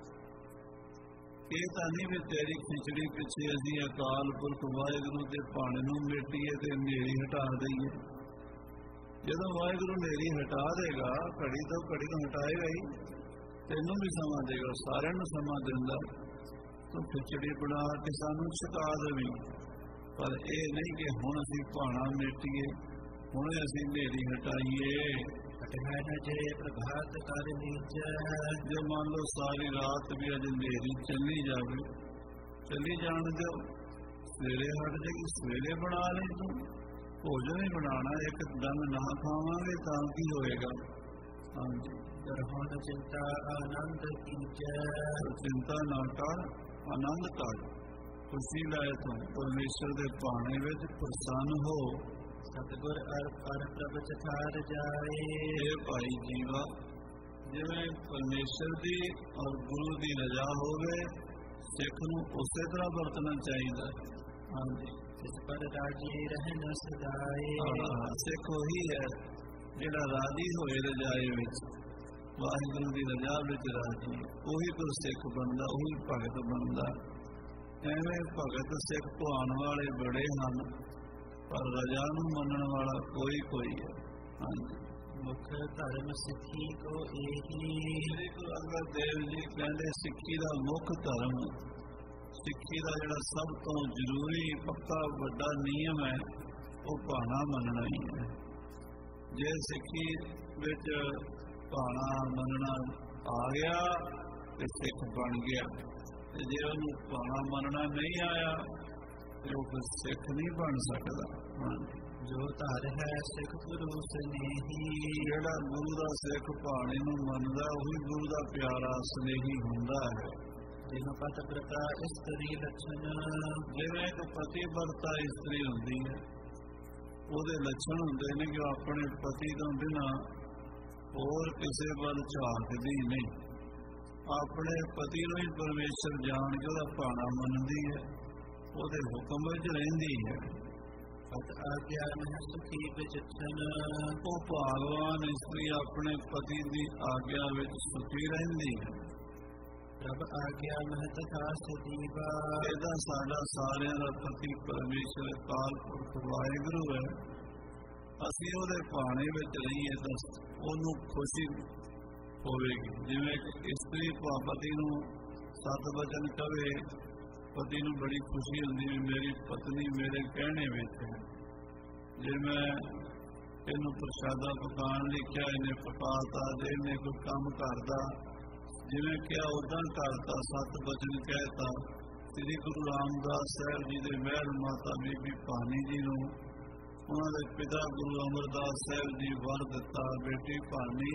ਇਹ ਤਾਂ ਨਹੀਂ ਵੀ ਤੇਰੀ ਖਿਚੜੀ ਪਿੱਛੇ ਅਸੀਂ ਅਕਾਲ ਪੁਰਖ ਵਾਹਿਗੁਰੂ ਦੇ ਭਾਣੇ ਨੂੰ ਮੇਟੀਏ ਤੇ ਹਨੇਰੀ ਹਟਾ ਦਈਏ। ਜਦੋਂ ਵਾਹਿਗੁਰੂ ਹਨੇਰੀ ਹਟਾ ਦੇਗਾ, ਘੜੀ ਤੋਂ ਘੜੀ ਨੂੰ ਹਟਾਏਗਾ ਹੀ, ਤੈਨੂੰ ਵੀ ਸਮਾਂ ਦੇਗਾ, ਸਾਰਿਆਂ ਨੂੰ ਸਮਾਂ ਦਿੰਦਾ। ਤੂੰ ਖਿਚੜੀ ਬਣਾ ਕੇ ਸਾਨੂੰ ਛਕਾ ਦੇਵੀਂ, ਪਰ ਇਹ ਨਹੀਂ ਕਿ ਹੁਣ ਅਸੀਂ ਭਾਣਾ ਮੇਟੀਏ, ਹੁਣ ਅਸੀਂ ਹਨੇਰੀ ਹਟਾਈਏ। ਜੇ ਪ੍ਰਭਾਤ ਕਰ ਨੀਚ, ਜੇ ਮੰਨ ਲਓ ਸਾਰੀ ਰਾਤ ਵੀ ਅਜ ਹਨੇਰੀ ਚੱਲੀ ਜਾਵੇ, ਚੱਲੀ ਜਾਣ ਦਿਓ, ਸਵੇਰੇ ਹਟ ਜਾਏਗੀ, ਸਵੇਰੇ ਬਣਾ ਲਈ। ਤੂੰ ਭੋਜਨ ਹੀ ਬਣਾਉਣਾ, ਇੱਕ ਦਮ ਨਾ ਖਾਵਾਂਗੇ ਤਾਂ ਕੀ ਹੋਏਗਾ। ਹਾਂਜੀ, ਹੁਣ ਚਿੰਤਾ ਆਨੰਦ ਕੀਜੈ। ਚਿੰਤਾ ਨਾ ਕਰ, ਆਨੰਦ ਕਰ, ਖੁਸ਼ੀ ਲੈ ਤੂੰ ਪਰਮੇਸ਼ਰ ਦੇ ਭਾਣੇ ਵਿੱਚ ਪ੍ਰਸੰਨ ਹੋ। ਸਤਿਗੁਰ ਅਰ ਪ੍ਰਭ ਚਥਾਰ ਜਾਏ। ਇਹ ਭਾਈ ਜੀਵਾ ਜਿਵੇਂ ਪਰਮੇਸ਼ਰ ਦੀ ਔਰ ਗੁਰੂ ਦੀ ਰਜ਼ਾ ਹੋਵੇ, ਸਿੱਖ ਨੂੰ ਉਸੇ ਤਰ੍ਹਾਂ ਵਰਤਣਾ ਚਾਹੀਦਾ। ਹਾਂਜੀ, ਇਸ ਪਰ ਰਾਜੀ ਰਹਿਣਾ ਸਦਾਏ। ਸਿੱਖ ਉਹੀ ਹੈ ਜਿਹੜਾ ਰਾਜੀ ਹੋਏ ਰਜਾਏ ਵਿੱਚ, ਵਾਹਿਗੁਰੂ ਦੀ ਰਜ਼ਾ ਵਿੱਚ ਰਾਜੀ, ਉਹੀ ਗੁਰਸਿੱਖ ਬਣਦਾ, ਉਹੀ ਭਗਤ ਬਣਦਾ। ਐਵੇਂ ਭਗਤ ਸਿੱਖ ਭਾਣ ਵਾਲੇ ਬੜੇ ਹਨ, ਪਰ ਰਜ਼ਾ ਨੂੰ ਮੰਨਣ ਵਾਲਾ ਕੋਈ ਕੋਈ ਹੈ। ਹਾਂਜੀ, ਮੁਖ ਧਰਮ ਸਿੱਖੀ ਕੋ ਇਹੀ। ਸ੍ਰੀ ਗੁਰੂ ਅੰਗਦ ਦੇਵ ਜੀ ਕਹਿੰਦੇ ਸਿੱਖੀ ਦਾ ਮੁੱਖ ਧਰਮ, ਸਿੱਖੀ ਦਾ ਜਿਹੜਾ ਸਭ ਤੋਂ ਜ਼ਰੂਰੀ ਪੱਕਾ ਵੱਡਾ ਨਿਯਮ ਹੈ, ਉਹ ਭਾਣਾ ਮੰਨਣਾ ਹੀ ਹੈ। ਜੇ ਸਿੱਖੀ ਵਿੱਚ ਭਾਣਾ ਮੰਨਣਾ ਆ ਗਿਆ ਤੇ ਸਿੱਖ ਬਣ ਗਿਆ, ਤੇ ਜੇ ਉਹਨੂੰ ਭਾਣਾ ਮੰਨਣਾ ਨਹੀਂ ਆਇਆ ਤੇ ਉਹ ਫਿਰ ਸਿੱਖ ਨਹੀਂ ਬਣ ਸਕਦਾ। ਹਾਂਜੀ, ਜੋ ਧਰ ਹੈ ਸਿੱਖ ਗੁਰੂ ਸਨੇਹੀ। ਜਿਹੜਾ ਗੁਰੂ ਦਾ ਸਿੱਖ ਭਾਣੇ ਨੂੰ ਮੰਨਦਾ, ਉਹੀ ਗੁਰੂ ਦਾ ਪਿਆਰਾ ਸਨੇਹੀ ਹੁੰਦਾ ਹੈ। ਜਿਵੇਂ ਪਤ ਪ੍ਰਤਾ ਇਸਤਰੀ ਲੱਛਣ, ਜਿਵੇਂ ਇੱਕ ਪਤੀ ਵਰਤਾ ਇਸਤਰੀ ਹੁੰਦੀ ਹੈ, ਉਹਦੇ ਲੱਛਣ ਹੁੰਦੇ ਨੇ ਕਿ ਉਹ ਆਪਣੇ ਪਤੀ ਤੋਂ ਬਿਨਾਂ ਹੋਰ ਕਿਸੇ ਵੱਲ ਝਾਕਦੀ ਨਹੀਂ, ਆਪਣੇ ਪਤੀ ਨੂੰ ਹੀ ਪਰਮੇਸ਼ਰ ਜਾਣ ਕੇ ਉਹਦਾ ਭਾਣਾ ਮੰਨਦੀ ਹੈ, ਉਹਦੇ ਹੁਕਮ ਵਿੱਚ ਰਹਿੰਦੀ ਹੈ। ਪਤ ਆਗਿਆ ਮਹਿ ਸੁਖੀ ਵਿਚਛਨ, ਉਹ ਭਾਗਵਾਨ ਇਸਤਰੀ ਆਪਣੇ ਪਤੀ ਦੀ ਆਗਿਆ ਵਿੱਚ ਸੁਖੀ ਰਹਿੰਦੀ ਹੈ। ਪ੍ਰਭ ਆਗਿਆ ਮਹਿ ਤਥਾ ਸਦੀਵਾ, ਇਹਦਾ ਸਾਡਾ ਸਾਰਿਆਂ ਦਾ ਪਤੀ ਪਰਮੇਸ਼ਰ ਅਕਾਲ ਪੁਰਖ ਵਾਹਿਗੁਰੂ ਹੈ। ਅਸੀਂ ਉਹਦੇ ਭਾਣੇ ਵਿੱਚ ਰਹੀਏ ਤਾਂ ਉਹਨੂੰ ਖੁਸ਼ੀ ਹੋਵੇਗੀ। ਜਿਵੇਂ ਇਸਤਰੀ ਪਤੀ ਨੂੰ ਸਤ ਵਚਨ ਕਵੇ, ਪਤੀ ਨੂੰ ਬੜੀ ਖੁਸ਼ੀ ਹੁੰਦੀ ਹੈ, ਮੇਰੀ ਪਤਨੀ ਮੇਰੇ ਕਹਿਣੇ ਵਿੱਚ ਹੈ। ਜੇ ਮੈਂ ਇਹਨੂੰ ਪ੍ਰਸ਼ਾਦਾ ਪਕਾਉਣ ਲਈ ਕਿਹਾ, ਇਹਨੇ ਪਕਾਤਾ, ਜੇ ਇਹਨੇ ਕੋਈ ਕੰਮ ਕਰਦਾ ਜਿਵੇਂ ਕਿਹਾ ਉਦਾਂ ਕਰਤਾ, ਸਤ ਵਚਨ ਕਹਿਤਾ। ਸ੍ਰੀ ਗੁਰੂ ਰਾਮਦਾਸ ਸਾਹਿਬ ਜੀ ਦੇ ਮਹਿਲ ਮਾਤਾ ਬੀਬੀ ਭਾਨੀ ਜੀ ਨੂੰ ਉਹਨਾਂ ਦੇ ਪਿਤਾ ਗੁਰੂ ਅਮਰਦਾਸ ਸਾਹਿਬ ਜੀ ਵਰ ਦਿੱਤਾ, ਬੇਟੀ ਭਾਨੀ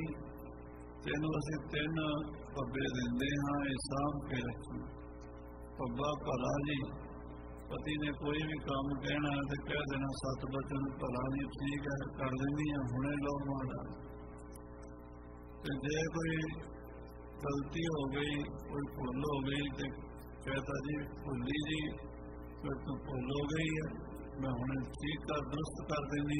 ਤੈਨੂੰ ਅਸੀਂ 3 ਪੱਬੇ ਦਿੰਦੇ ਹਾਂ, ਇਹ ਸਾਂਭ ਕੇ ਰੱਖੀ। ਪੱਬਾ ਭਲਾ ਜੀ, ਪਤੀ ਨੇ ਕੋਈ ਵੀ ਕੰਮ ਕਹਿਣਾ ਤੇ ਕਹਿ ਦੇਣਾ ਸਤ ਬਚਨ ਭਲਾ ਜੀ ਠੀਕ ਹੈ ਕਰ ਦਿੰਦੀ ਹਾਂ, ਹੁਣੇ ਲਓ ਮਾੜਾ। ਤੇ ਜੇ ਕੋਈ ਗਲਤੀ ਹੋ ਗਈ, ਕੋਈ ਭੁੱਲ ਹੋ ਗਈ ਤੇ कहता जी भुली जी फिर तो भुल हो गई है, मैं हुणे ठीक कर दुरुस्त कर देनी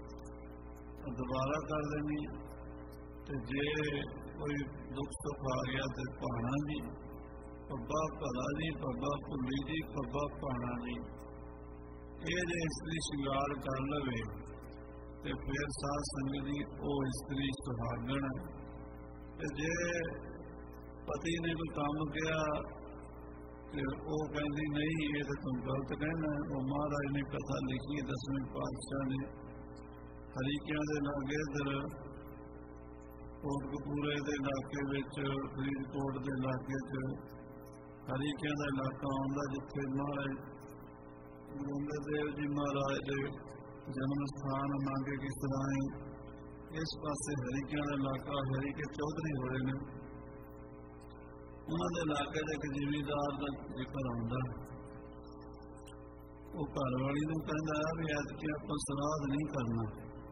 है, दोबारा कर देनी है। तो जे कोई दुख सुख आ गया तो भाणा जी, पब्बा भला जी, पब्बा भुली जी, पब्बा भाणा जी, ये जे इस्त्री श्रृंगार कर लवे तो फिर साध संगत जी वो इस्त्री सुहागण है। जे पति ने कोई काम किया तो वह कहती नहीं ये तो तुम गलत कहना है। वो महाराज ने कथा लिखी 10वें पातशाह ने हरीकियां के लागे इधर कोटकपूरे के इलाके फरीदकोट के इलाके हरीकियां का इलाका आता जिथे महाराज गुरु अंगद देव जी महाराज के जन्म स्थान नागे किस तरह ही इस पासे हरीकियां का इलाका हरीके चौधरी होए ने, उन्होंने इलाके के एक जिमीदार का जिक्र आता। वो घर वाली को कहता है भी ऐतकी आप श्राद्ध नहीं करना,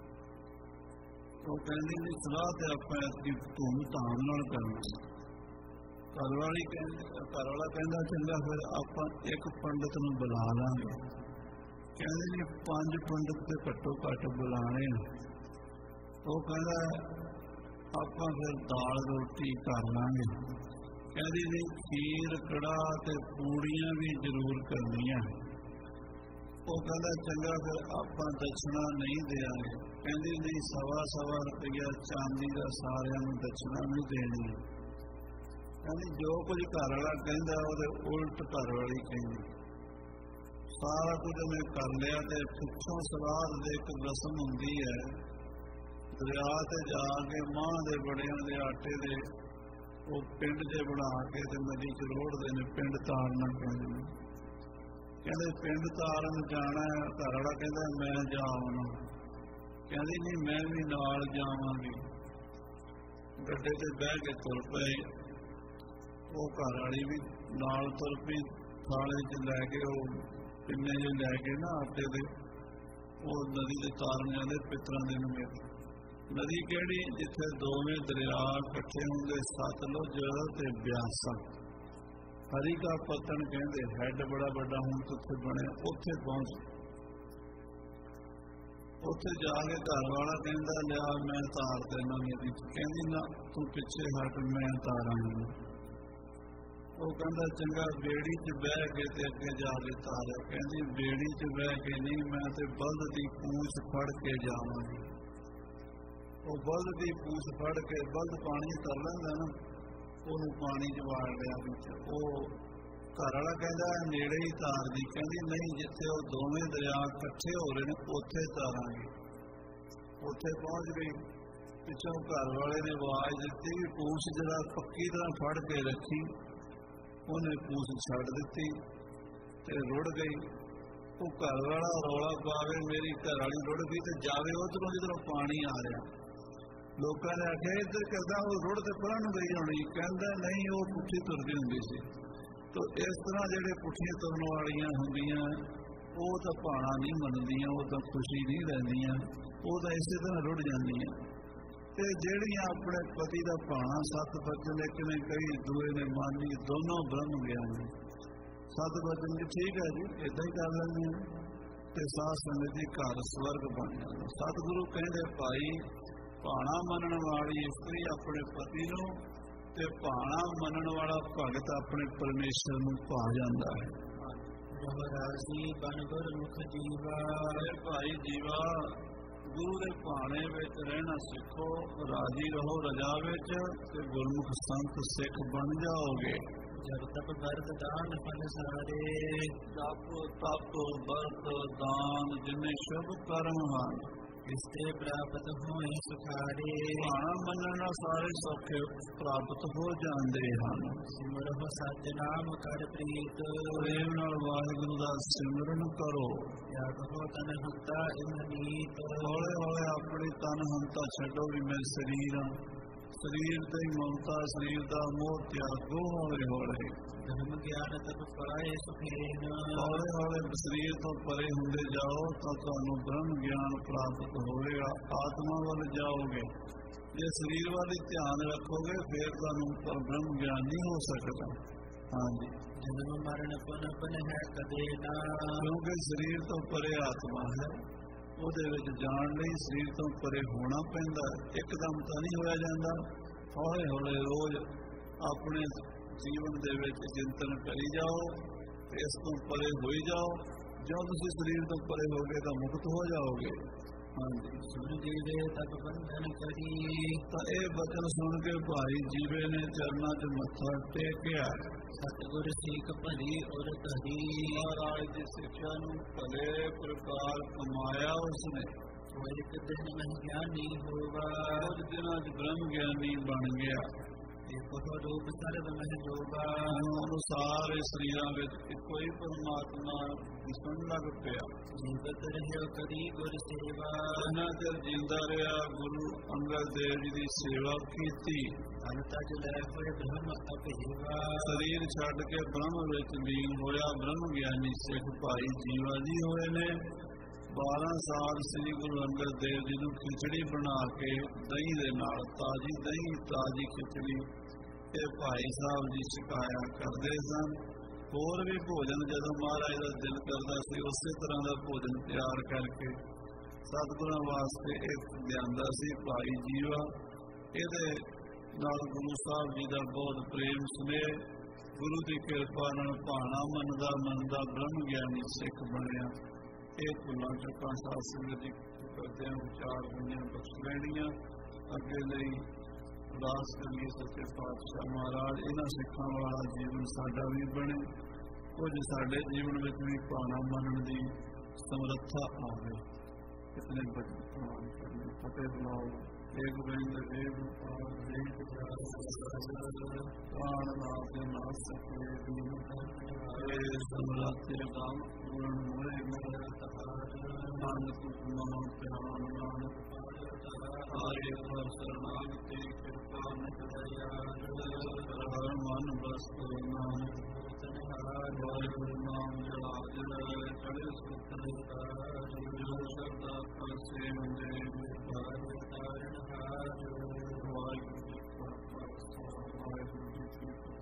वो कहती नहीं श्राद्ध आप ऐतकी धूम धाम नाल करना। घर वाला कहता चंगा फिर आप एक पंडित नूं बुला लांगे, कहते जी 5 पंडित तो घट्टो घट बुलाने। वो कहता आप फिर दाल रोटी कर लांगे, कहती जी खीर कड़ाह ते पूड़ियां भी जरूर करनियां। वो कहता चंगा फिर आप दक्षिणा नहीं देंगे, कहती नहीं 1.25 रुपया चांदी का सारियां नूं दक्षिणा नहीं देनी। कहती जो कुछ घर वाला कहता वो उल्ट घर वाली कहती, सारा कुछ मैं कर लिया। तो पिछों सलाद दे एक रस्म हुंदी है, दरिया ते जाके मां दे बड़ियां दे आटे दे वो पिंड जे बना के नदी च रोड़ते हैं, पिंड तारना कहते। कहते पिंड तारन जाना है, घर वाला कहता मैं जावना, कहती नहीं मैं भी नाल जावांगी। गड्ढे ते बह के तुर पे, वो घर वाली भी नाल तुर पई, थाले च लैके वो पिन्ने जे लैके ना आटे दे वो नदी च तारन जाते पितरां दे नवेरे। नदी केड़ी जिथे दोवें दरिया इकट्ठे होंगे, सतलुज ते ब्यासा। हरी का पतन कहते हैड बड़ा बड़ा हूं उत्थे बने, उत्थे पहुंच ਉੱਥੇ ਜਾ ਕੇ ਘਰ ਵਾਲਾ ਕਹਿੰਦਾ ਲਿਆ ਮੈਂ ਤਾਰ ਦੇਣਾ ਮੇਰੀ, ਕਹਿੰਦੀ ਨਾ ਤੂੰ ਪਿੱਛੇ ਹਟ ਮੈਂ ਤਾਰਾਂਗੀ। ਉਹ ਕਹਿੰਦਾ ਚੰਗਾ ਬੇੜੀ 'ਚ ਬਹਿ ਕੇ ਤੇ ਅੱਗੇ ਜਾ ਕੇ ਤਾਰਿਆ। ਕਹਿੰਦੀ ਬੇੜੀ 'ਚ ਬਹਿ ਕੇ ਨਹੀਂ, ਮੈਂ ਤੇ ਬਲਦ ਦੀ ਪੂਛ ਫੜ ਕੇ ਜਾਵਾਂਗੀ। ਉਹ ਬਲਦ ਦੀ ਪੂਛ ਫੜ ਕੇ, ਬਲਦ ਪਾਣੀ ਕਰ ਲੈਂਦਾ ਨਾ, ਉਹਨੂੰ ਪਾਣੀ 'ਚ ਵਾੜ ਲਿਆ ਵਿੱਚ। ਉਹ ਘਰ ਵਾਲਾ ਕਹਿੰਦਾ ਨੇੜੇ ਹੀ ਤਾਰ ਦੀ, ਕਹਿੰਦੀ ਨਹੀਂ ਜਿੱਥੇ ਉਹ ਦੋਵੇਂ ਦਰਿਆ ਇਕੱਠੇ ਹੋ ਰਹੇ ਨੇ ਉੱਥੇ ਤਾਰਾਂਗੇ। ਉੱਥੇ ਪਹੁੰਚ ਗਈ। ਪਿੱਛੋਂ ਘਰ ਵਾਲੇ ਨੇ ਆਵਾਜ਼ ਦਿੱਤੀ ਕਿ ਪੂਛ ਜਿਹੜਾ ਪੱਕੀ ਤਰ੍ਹਾਂ ਫੜ ਕੇ ਰੱਖੀ। ਉਹਨੇ ਪੂਛ ਛੱਡ ਦਿੱਤੀ ਤੇ ਰੁੜ ਗਈ। ਉਹ ਘਰ ਵਾਲਾ ਰੌਲਾ ਪਾਵੇ ਮੇਰੀ ਘਰ ਵਾਲੀ ਰੁੜ ਗਈ ਤੇ ਜਾਵੇ ਉੱਧਰੋਂ ਜਿੱਧਰੋਂ ਪਾਣੀ ਆ ਰਿਹਾ। ਲੋਕਾਂ ਨੇ ਆਖਿਆ ਇੱਧਰ ਕਰਦਾ ਉਹ ਰੁੜ ਤੇ ਪਰਾਂ ਨੂੰ ਗਈ ਹੋਣੀ। ਕਹਿੰਦਾ ਨਹੀਂ ਉਹ ਪੁੱਠੀ ਤੁਰਦੀ ਹੁੰਦੀ ਸੀ। ਤੋ ਇਸ ਤਰ੍ਹਾਂ ਜਿਹੜੇ ਪੁੱਠੀਆਂ ਤੁਰਨ ਵਾਲੀਆਂ ਹੁੰਦੀਆਂ ਉਹ ਤਾਂ ਭਾਣਾ ਨਹੀਂ ਮੰਨਦੀਆਂ, ਉਹ ਤਾਂ ਖੁਸ਼ੀ ਨਹੀਂ ਰਹਿੰਦੀਆਂ, ਉਹ ਤਾਂ ਇਸੇ ਤਰ੍ਹਾਂ ਰੁੜ ਜਾਂਦੀਆਂ। ਤੇ ਜਿਹੜੀਆਂ ਆਪਣੇ ਪਤੀ ਦਾ ਭਾਣਾ ਸੱਤ ਬਚਨ ਕਿਵੇਂ ਕਈ ਦੂਏ ਨੇ ਮੰਨੀ, ਦੋਨੋਂ ਬ੍ਰਹਮ ਗਿਆਨੀ। ਸੱਤ ਬਚਨ ਜੀ ਠੀਕ ਹੈ ਜੀ, ਏਦਾਂ ਹੀ ਕਰ ਲੈਂਦੇ ਹਾਂ ਤੇ ਸਾਧ ਸੰਗਤ ਦੀ ਘਰ ਸਵਰਗ ਬਣ ਜਾਂਦਾ। ਸਤਿਗੁਰੂ ਕਹਿੰਦੇ ਭਾਈ ਭਾਣਾ ਮੰਨਣ ਵਾਲੀ ਇਸਤਰੀ ਆਪਣੇ ਪਤੀ ਨੂੰ ਤੇ ਭਾਣਾ ਮੰਨਣ ਵਾਲਾ ਭਗਤ ਆਪਣੇ ਪਰਮੇਸ਼ਰ ਨੂੰ ਪਾ ਜਾਂਦਾ ਹੈ। ਰਾਜੀ ਬਨ ਗੁਰਮੁਖ ਜੀਵਾ, ਭਾਈ ਜੀਵਾ ਗੁਰੂ ਦੇ ਭਾਣੇ ਵਿੱਚ ਰਹਿਣਾ ਸਿੱਖੋ, ਰਾਜੀ ਰਹੋ ਰਜਾ ਵਿੱਚ ਤੇ ਗੁਰਮੁਖ ਸੰਤ ਸਿੱਖ ਬਣ ਜਾਓਗੇ। ਜਬ ਤਪ ਵਰਤ ਦਾਨ ਫਲ ਸਾਰੇ, ਜਪ ਤਪ ਵਰਤ ਦਾਨ ਜਿੰਨੇ ਸ਼ੁਭ ਕਰਮ ਹਨ ਇਸਤੇ ਪ੍ਰਾਪਤ ਹੋਏ ਸੁਖਾਰੇ। ਭਾਣਾ ਮੰਨਣ ਨਾਲ ਸਾਰੇ ਸੁੱਖ ਪ੍ਰਾਪਤ ਹੋ ਜਾਂਦੇ ਹਨ। ਸਿਮਰੋ ਸਤਿ ਨਾਮ ਕਰ ਪ੍ਰੀਤ, ਪ੍ਰੇਮ ਨਾਲ ਵਾਹਿਗੁਰੂ ਦਾ ਸਿਮਰਨ ਕਰੋ। ਤਿਆਗੋ ਤਨ ਹੰਤਾ ਇਮਨੀਤ, ਹੌਲੇ ਹੌਲੇ ਆਪਣੀ ਤਨ ਹੰਤਾ ਛੱਡੋ ਵੀ ਮੈਂ ਸਰੀਰ ਹਾਂ। ਸਰੀਰ ਤੇ ਮਮਤਾ, ਸਰੀਰ ਦਾ ਮੋਹ ਤਿਆਗੋ ਹੌਲੇ ਹੌਲੇ। ਧਰਮ ਗਿਆਨ ਤਪ ਪਾਏ ਸੁਖੇਨ, ਹੌਲੇ ਹੌਲੇ ਸਰੀਰ ਤੋਂ ਪਰੇ ਹੁੰਦੇ ਜਾਓ ਤਾਂ ਤੁਹਾਨੂੰ ਬ੍ਰਹਮ ਗਿਆਨ ਪ੍ਰਾਪਤ ਹੋਵੇਗਾ। ਆਤਮਾ ਵੱਲ ਜਾਓਗੇ। ਜੇ ਸਰੀਰ ਵੱਲ ਧਿਆਨ ਰੱਖੋਗੇ ਫਿਰ ਤੁਹਾਨੂੰ ਬ੍ਰਹਮ ਗਿਆਨ ਨਹੀਂ ਹੋ ਸਕਦਾ। ਹਾਂਜੀ, ਜਨਮ ਮਰਨ ਪੁਨ ਪੁਨ ਹੈ ਕਦੇ ਨਾ, ਕਿਉਂਕਿ ਸਰੀਰ ਤੋਂ ਪਰੇ ਆਤਮਾ ਹੈ। ਉਹਦੇ ਵਿੱਚ ਜਾਣ ਲਈ ਸਰੀਰ ਤੋਂ ਪਰੇ ਹੋਣਾ ਪੈਂਦਾ। ਇੱਕਦਮ ਤਾਂ ਨਹੀਂ ਹੋਇਆ ਜਾਂਦਾ। ਹੌਲੇ ਹੌਲੇ ਰੋਜ਼ ਆਪਣੇ ਜੀਵਨ ਦੇ ਵਿੱਚ ਚਿੰਤਨ ਕਰੀ ਜਾਓ ਤੇ ਇਸ ਤੋਂ ਪਰੇ ਹੋਈ ਜਾਓ। ਜਦੋਂ ਤੁਸੀਂ ਸਰੀਰ ਤੋਂ ਪਰੇ ਹੋਗੇ ਤਾਂ ਮੁਕਤ ਹੋ ਜਾਓਗੇ। ਹਾਂਜੀ, ਸੁਣ ਜੀਵੇ ਤਪ ਬੰਧਨ ਕਰੀ, ਤਾਂ ਇਹ ਬਚਨ ਸੁਣ ਕੇ ਭਾਈ ਜੀਵੇ ਨੇ ਚਰਨਾਂ 'ਚ ਮੱਥਾ ਟੇਕਿਆ। ਸਤਿਗੁਰ ਸੀਖ ਭਲੀ ਔਰ ਧਰੀ, ਮਹਾਰਾਜ ਦੀ ਸਿੱਖਿਆ ਨੂੰ ਭਲੇ ਪ੍ਰਕਾਰ ਕਮਾਇਆ ਉਸਨੇ। ਉਹ ਇੱਕ ਦਿਨ ਮਹਿ ਗਿਆਨੀ ਹੋਗਾ, ਕੁਝ ਦਿਨਾਂ 'ਚ ਬ੍ਰਹਮ ਗਿਆਨੀ ਬਣ ਗਿਆ। ਦੇਖੋ ਰੂਪ ਸਰਬ ਮਹਿ ਜੋਗਾ, ਉਹਨੂੰ ਸਾਰੇ ਸਰੀਰਾਂ ਵਿੱਚ ਇੱਕੋ ਹੀ ਪਰਮਾਤਮਾ ਦਿਸਣ ਲੱਗ ਪਿਆ। ਜੀਵਤ ਰਹਿਓ ਕਰੀ ਗੁਰ ਸੇਵਾ, ਉਹਨਾਂ ਚਿਰ ਜਿੰਦਾ ਰਿਹਾ ਗੁਰੂ ਅੰਗਦ ਦੇਵ ਜੀ ਦੀ ਸੇਵਾ ਕੀਤੀ। ਅੰਤਾ ਜਲ ਹੋਏ ਬ੍ਰਹਮ ਅਭਿਵਾ, ਸਰੀਰ ਛੱਡ ਕੇ ਬ੍ਰਹਮ ਵਿੱਚ ਲੀਨ ਹੋਇਆ ਬ੍ਰਹਮ ਗਿਆਨੀ ਸਿੱਖ ਭਾਈ ਜੀਵਾ ਜੀ ਹੋਏ ਨੇ। 12 ਸਾਲ ਸ੍ਰੀ ਗੁਰੂ ਅੰਗਦ ਦੇਵ ਜੀ ਨੂੰ ਖਿਚੜੀ ਬਣਾ ਕੇ ਦਹੀਂ ਦੇ ਨਾਲ, ਤਾਜ਼ੀ ਦਹੀਂ ਤਾਜ਼ੀ ਖਿਚੜੀ ਇਹ ਭਾਈ ਸਾਹਿਬ ਜੀ ਛਕਾਇਆ ਕਰਦੇ ਸਨ। ਹੋਰ ਵੀ ਭੋਜਨ ਜਦੋਂ ਮਹਾਰਾਜ ਦਾ ਦਿਲ ਕਰਦਾ ਸੀ ਉਸੇ ਤਰ੍ਹਾਂ ਦਾ ਭੋਜਨ ਤਿਆਰ ਕਰਕੇ ਸਤਿਗੁਰਾਂ ਵਾਸਤੇ ਇਹ ਲਿਆਂਦਾ ਸੀ ਭਾਈ ਜੀਵਾ। ਇਹਦੇ ਨਾਲ ਗੁਰੂ ਸਾਹਿਬ ਜੀ ਦਾ ਬਹੁਤ ਪ੍ਰੇਮ ਸਨੇਹ, ਗੁਰੂ ਦੀ ਕਿਰਪਾ ਨਾਲ ਭਾਣਾ ਮੰਨਦਾ ਬ੍ਰਹਮ ਗਿਆਨੀ ਸਿੱਖ ਬਣਿਆ। ਇਹ ਭੁੱਲਾਂ ਚੁੱਕਾਂ ਸਾਧ ਸੰਗਤ ਜੀ ਕਰਦੇ ਵਿਚਾਰ ਹੋਈਆਂ ਬਖਸ਼ ਲੈਣੀਆਂ। ਅੱਗੇ ਲਈ ਅਰਦਾਸ ਕਰੀਏ ਸੱਚੇ ਪਾਤਸ਼ਾਹ ਮਹਾਰਾਜ ਇਹਨਾਂ ਸਿੱਖਾਂ ਵਾਲਾ ਜੀਵਨ ਸਾਡਾ ਵੀ ਬਣੇ, ਕੁਝ ਸਾਡੇ ਜੀਵਨ ਵਿੱਚ ਵੀ ਭਾਣਾ ਮੰਨਣ ਦੀ ਸਮਰੱਥਾ ਆਵੇ। ਕਿਤਨੇ ਬਚਨ ਕਰਨੇ ਫਤਿਹ ਬੁਲਾਓ। ਇੱਕ ਬਿੰਦ ਦੇਵ ਪ੍ਰਾਣ ਨਾਮ ਨਾ ਸਕੇ ਸਮਰੱਥੇ ਨਾਮ ਪੂਰਨ ਹੋਏ ਮੇਰਾ ਨਾਨਕ ਨਾਮ ਪਿਆਰ ਨਾਨਕ ਆਏ ਹਰ ਸਰਨਾਗਤੀ ਕਿਰਪਾ ਨਿਤ ਦਇਆ ਹਰ ਮਨ ਬਸਤੁ ਨਾਨਕ ਤਨਹਾਰ ਵਾਹਿਗੁਰੂ ਨਾਮ ਜਲਾ ਜਲ ਚੜੇ ਸੁਤਰੇ ਜੋ ਸ਼ਬਦਾ ਪਾਸੇ ਮੰਦੇ ਤਾਰਨ ਹਾਰ ਵਾਹਿਗੁਰੂ ਜੀ ਕਾ ਖਾਲਸਾ ਵਾਹਿਗੁਰੂ ਜੀ ਕੀ ਫਤਿਹ।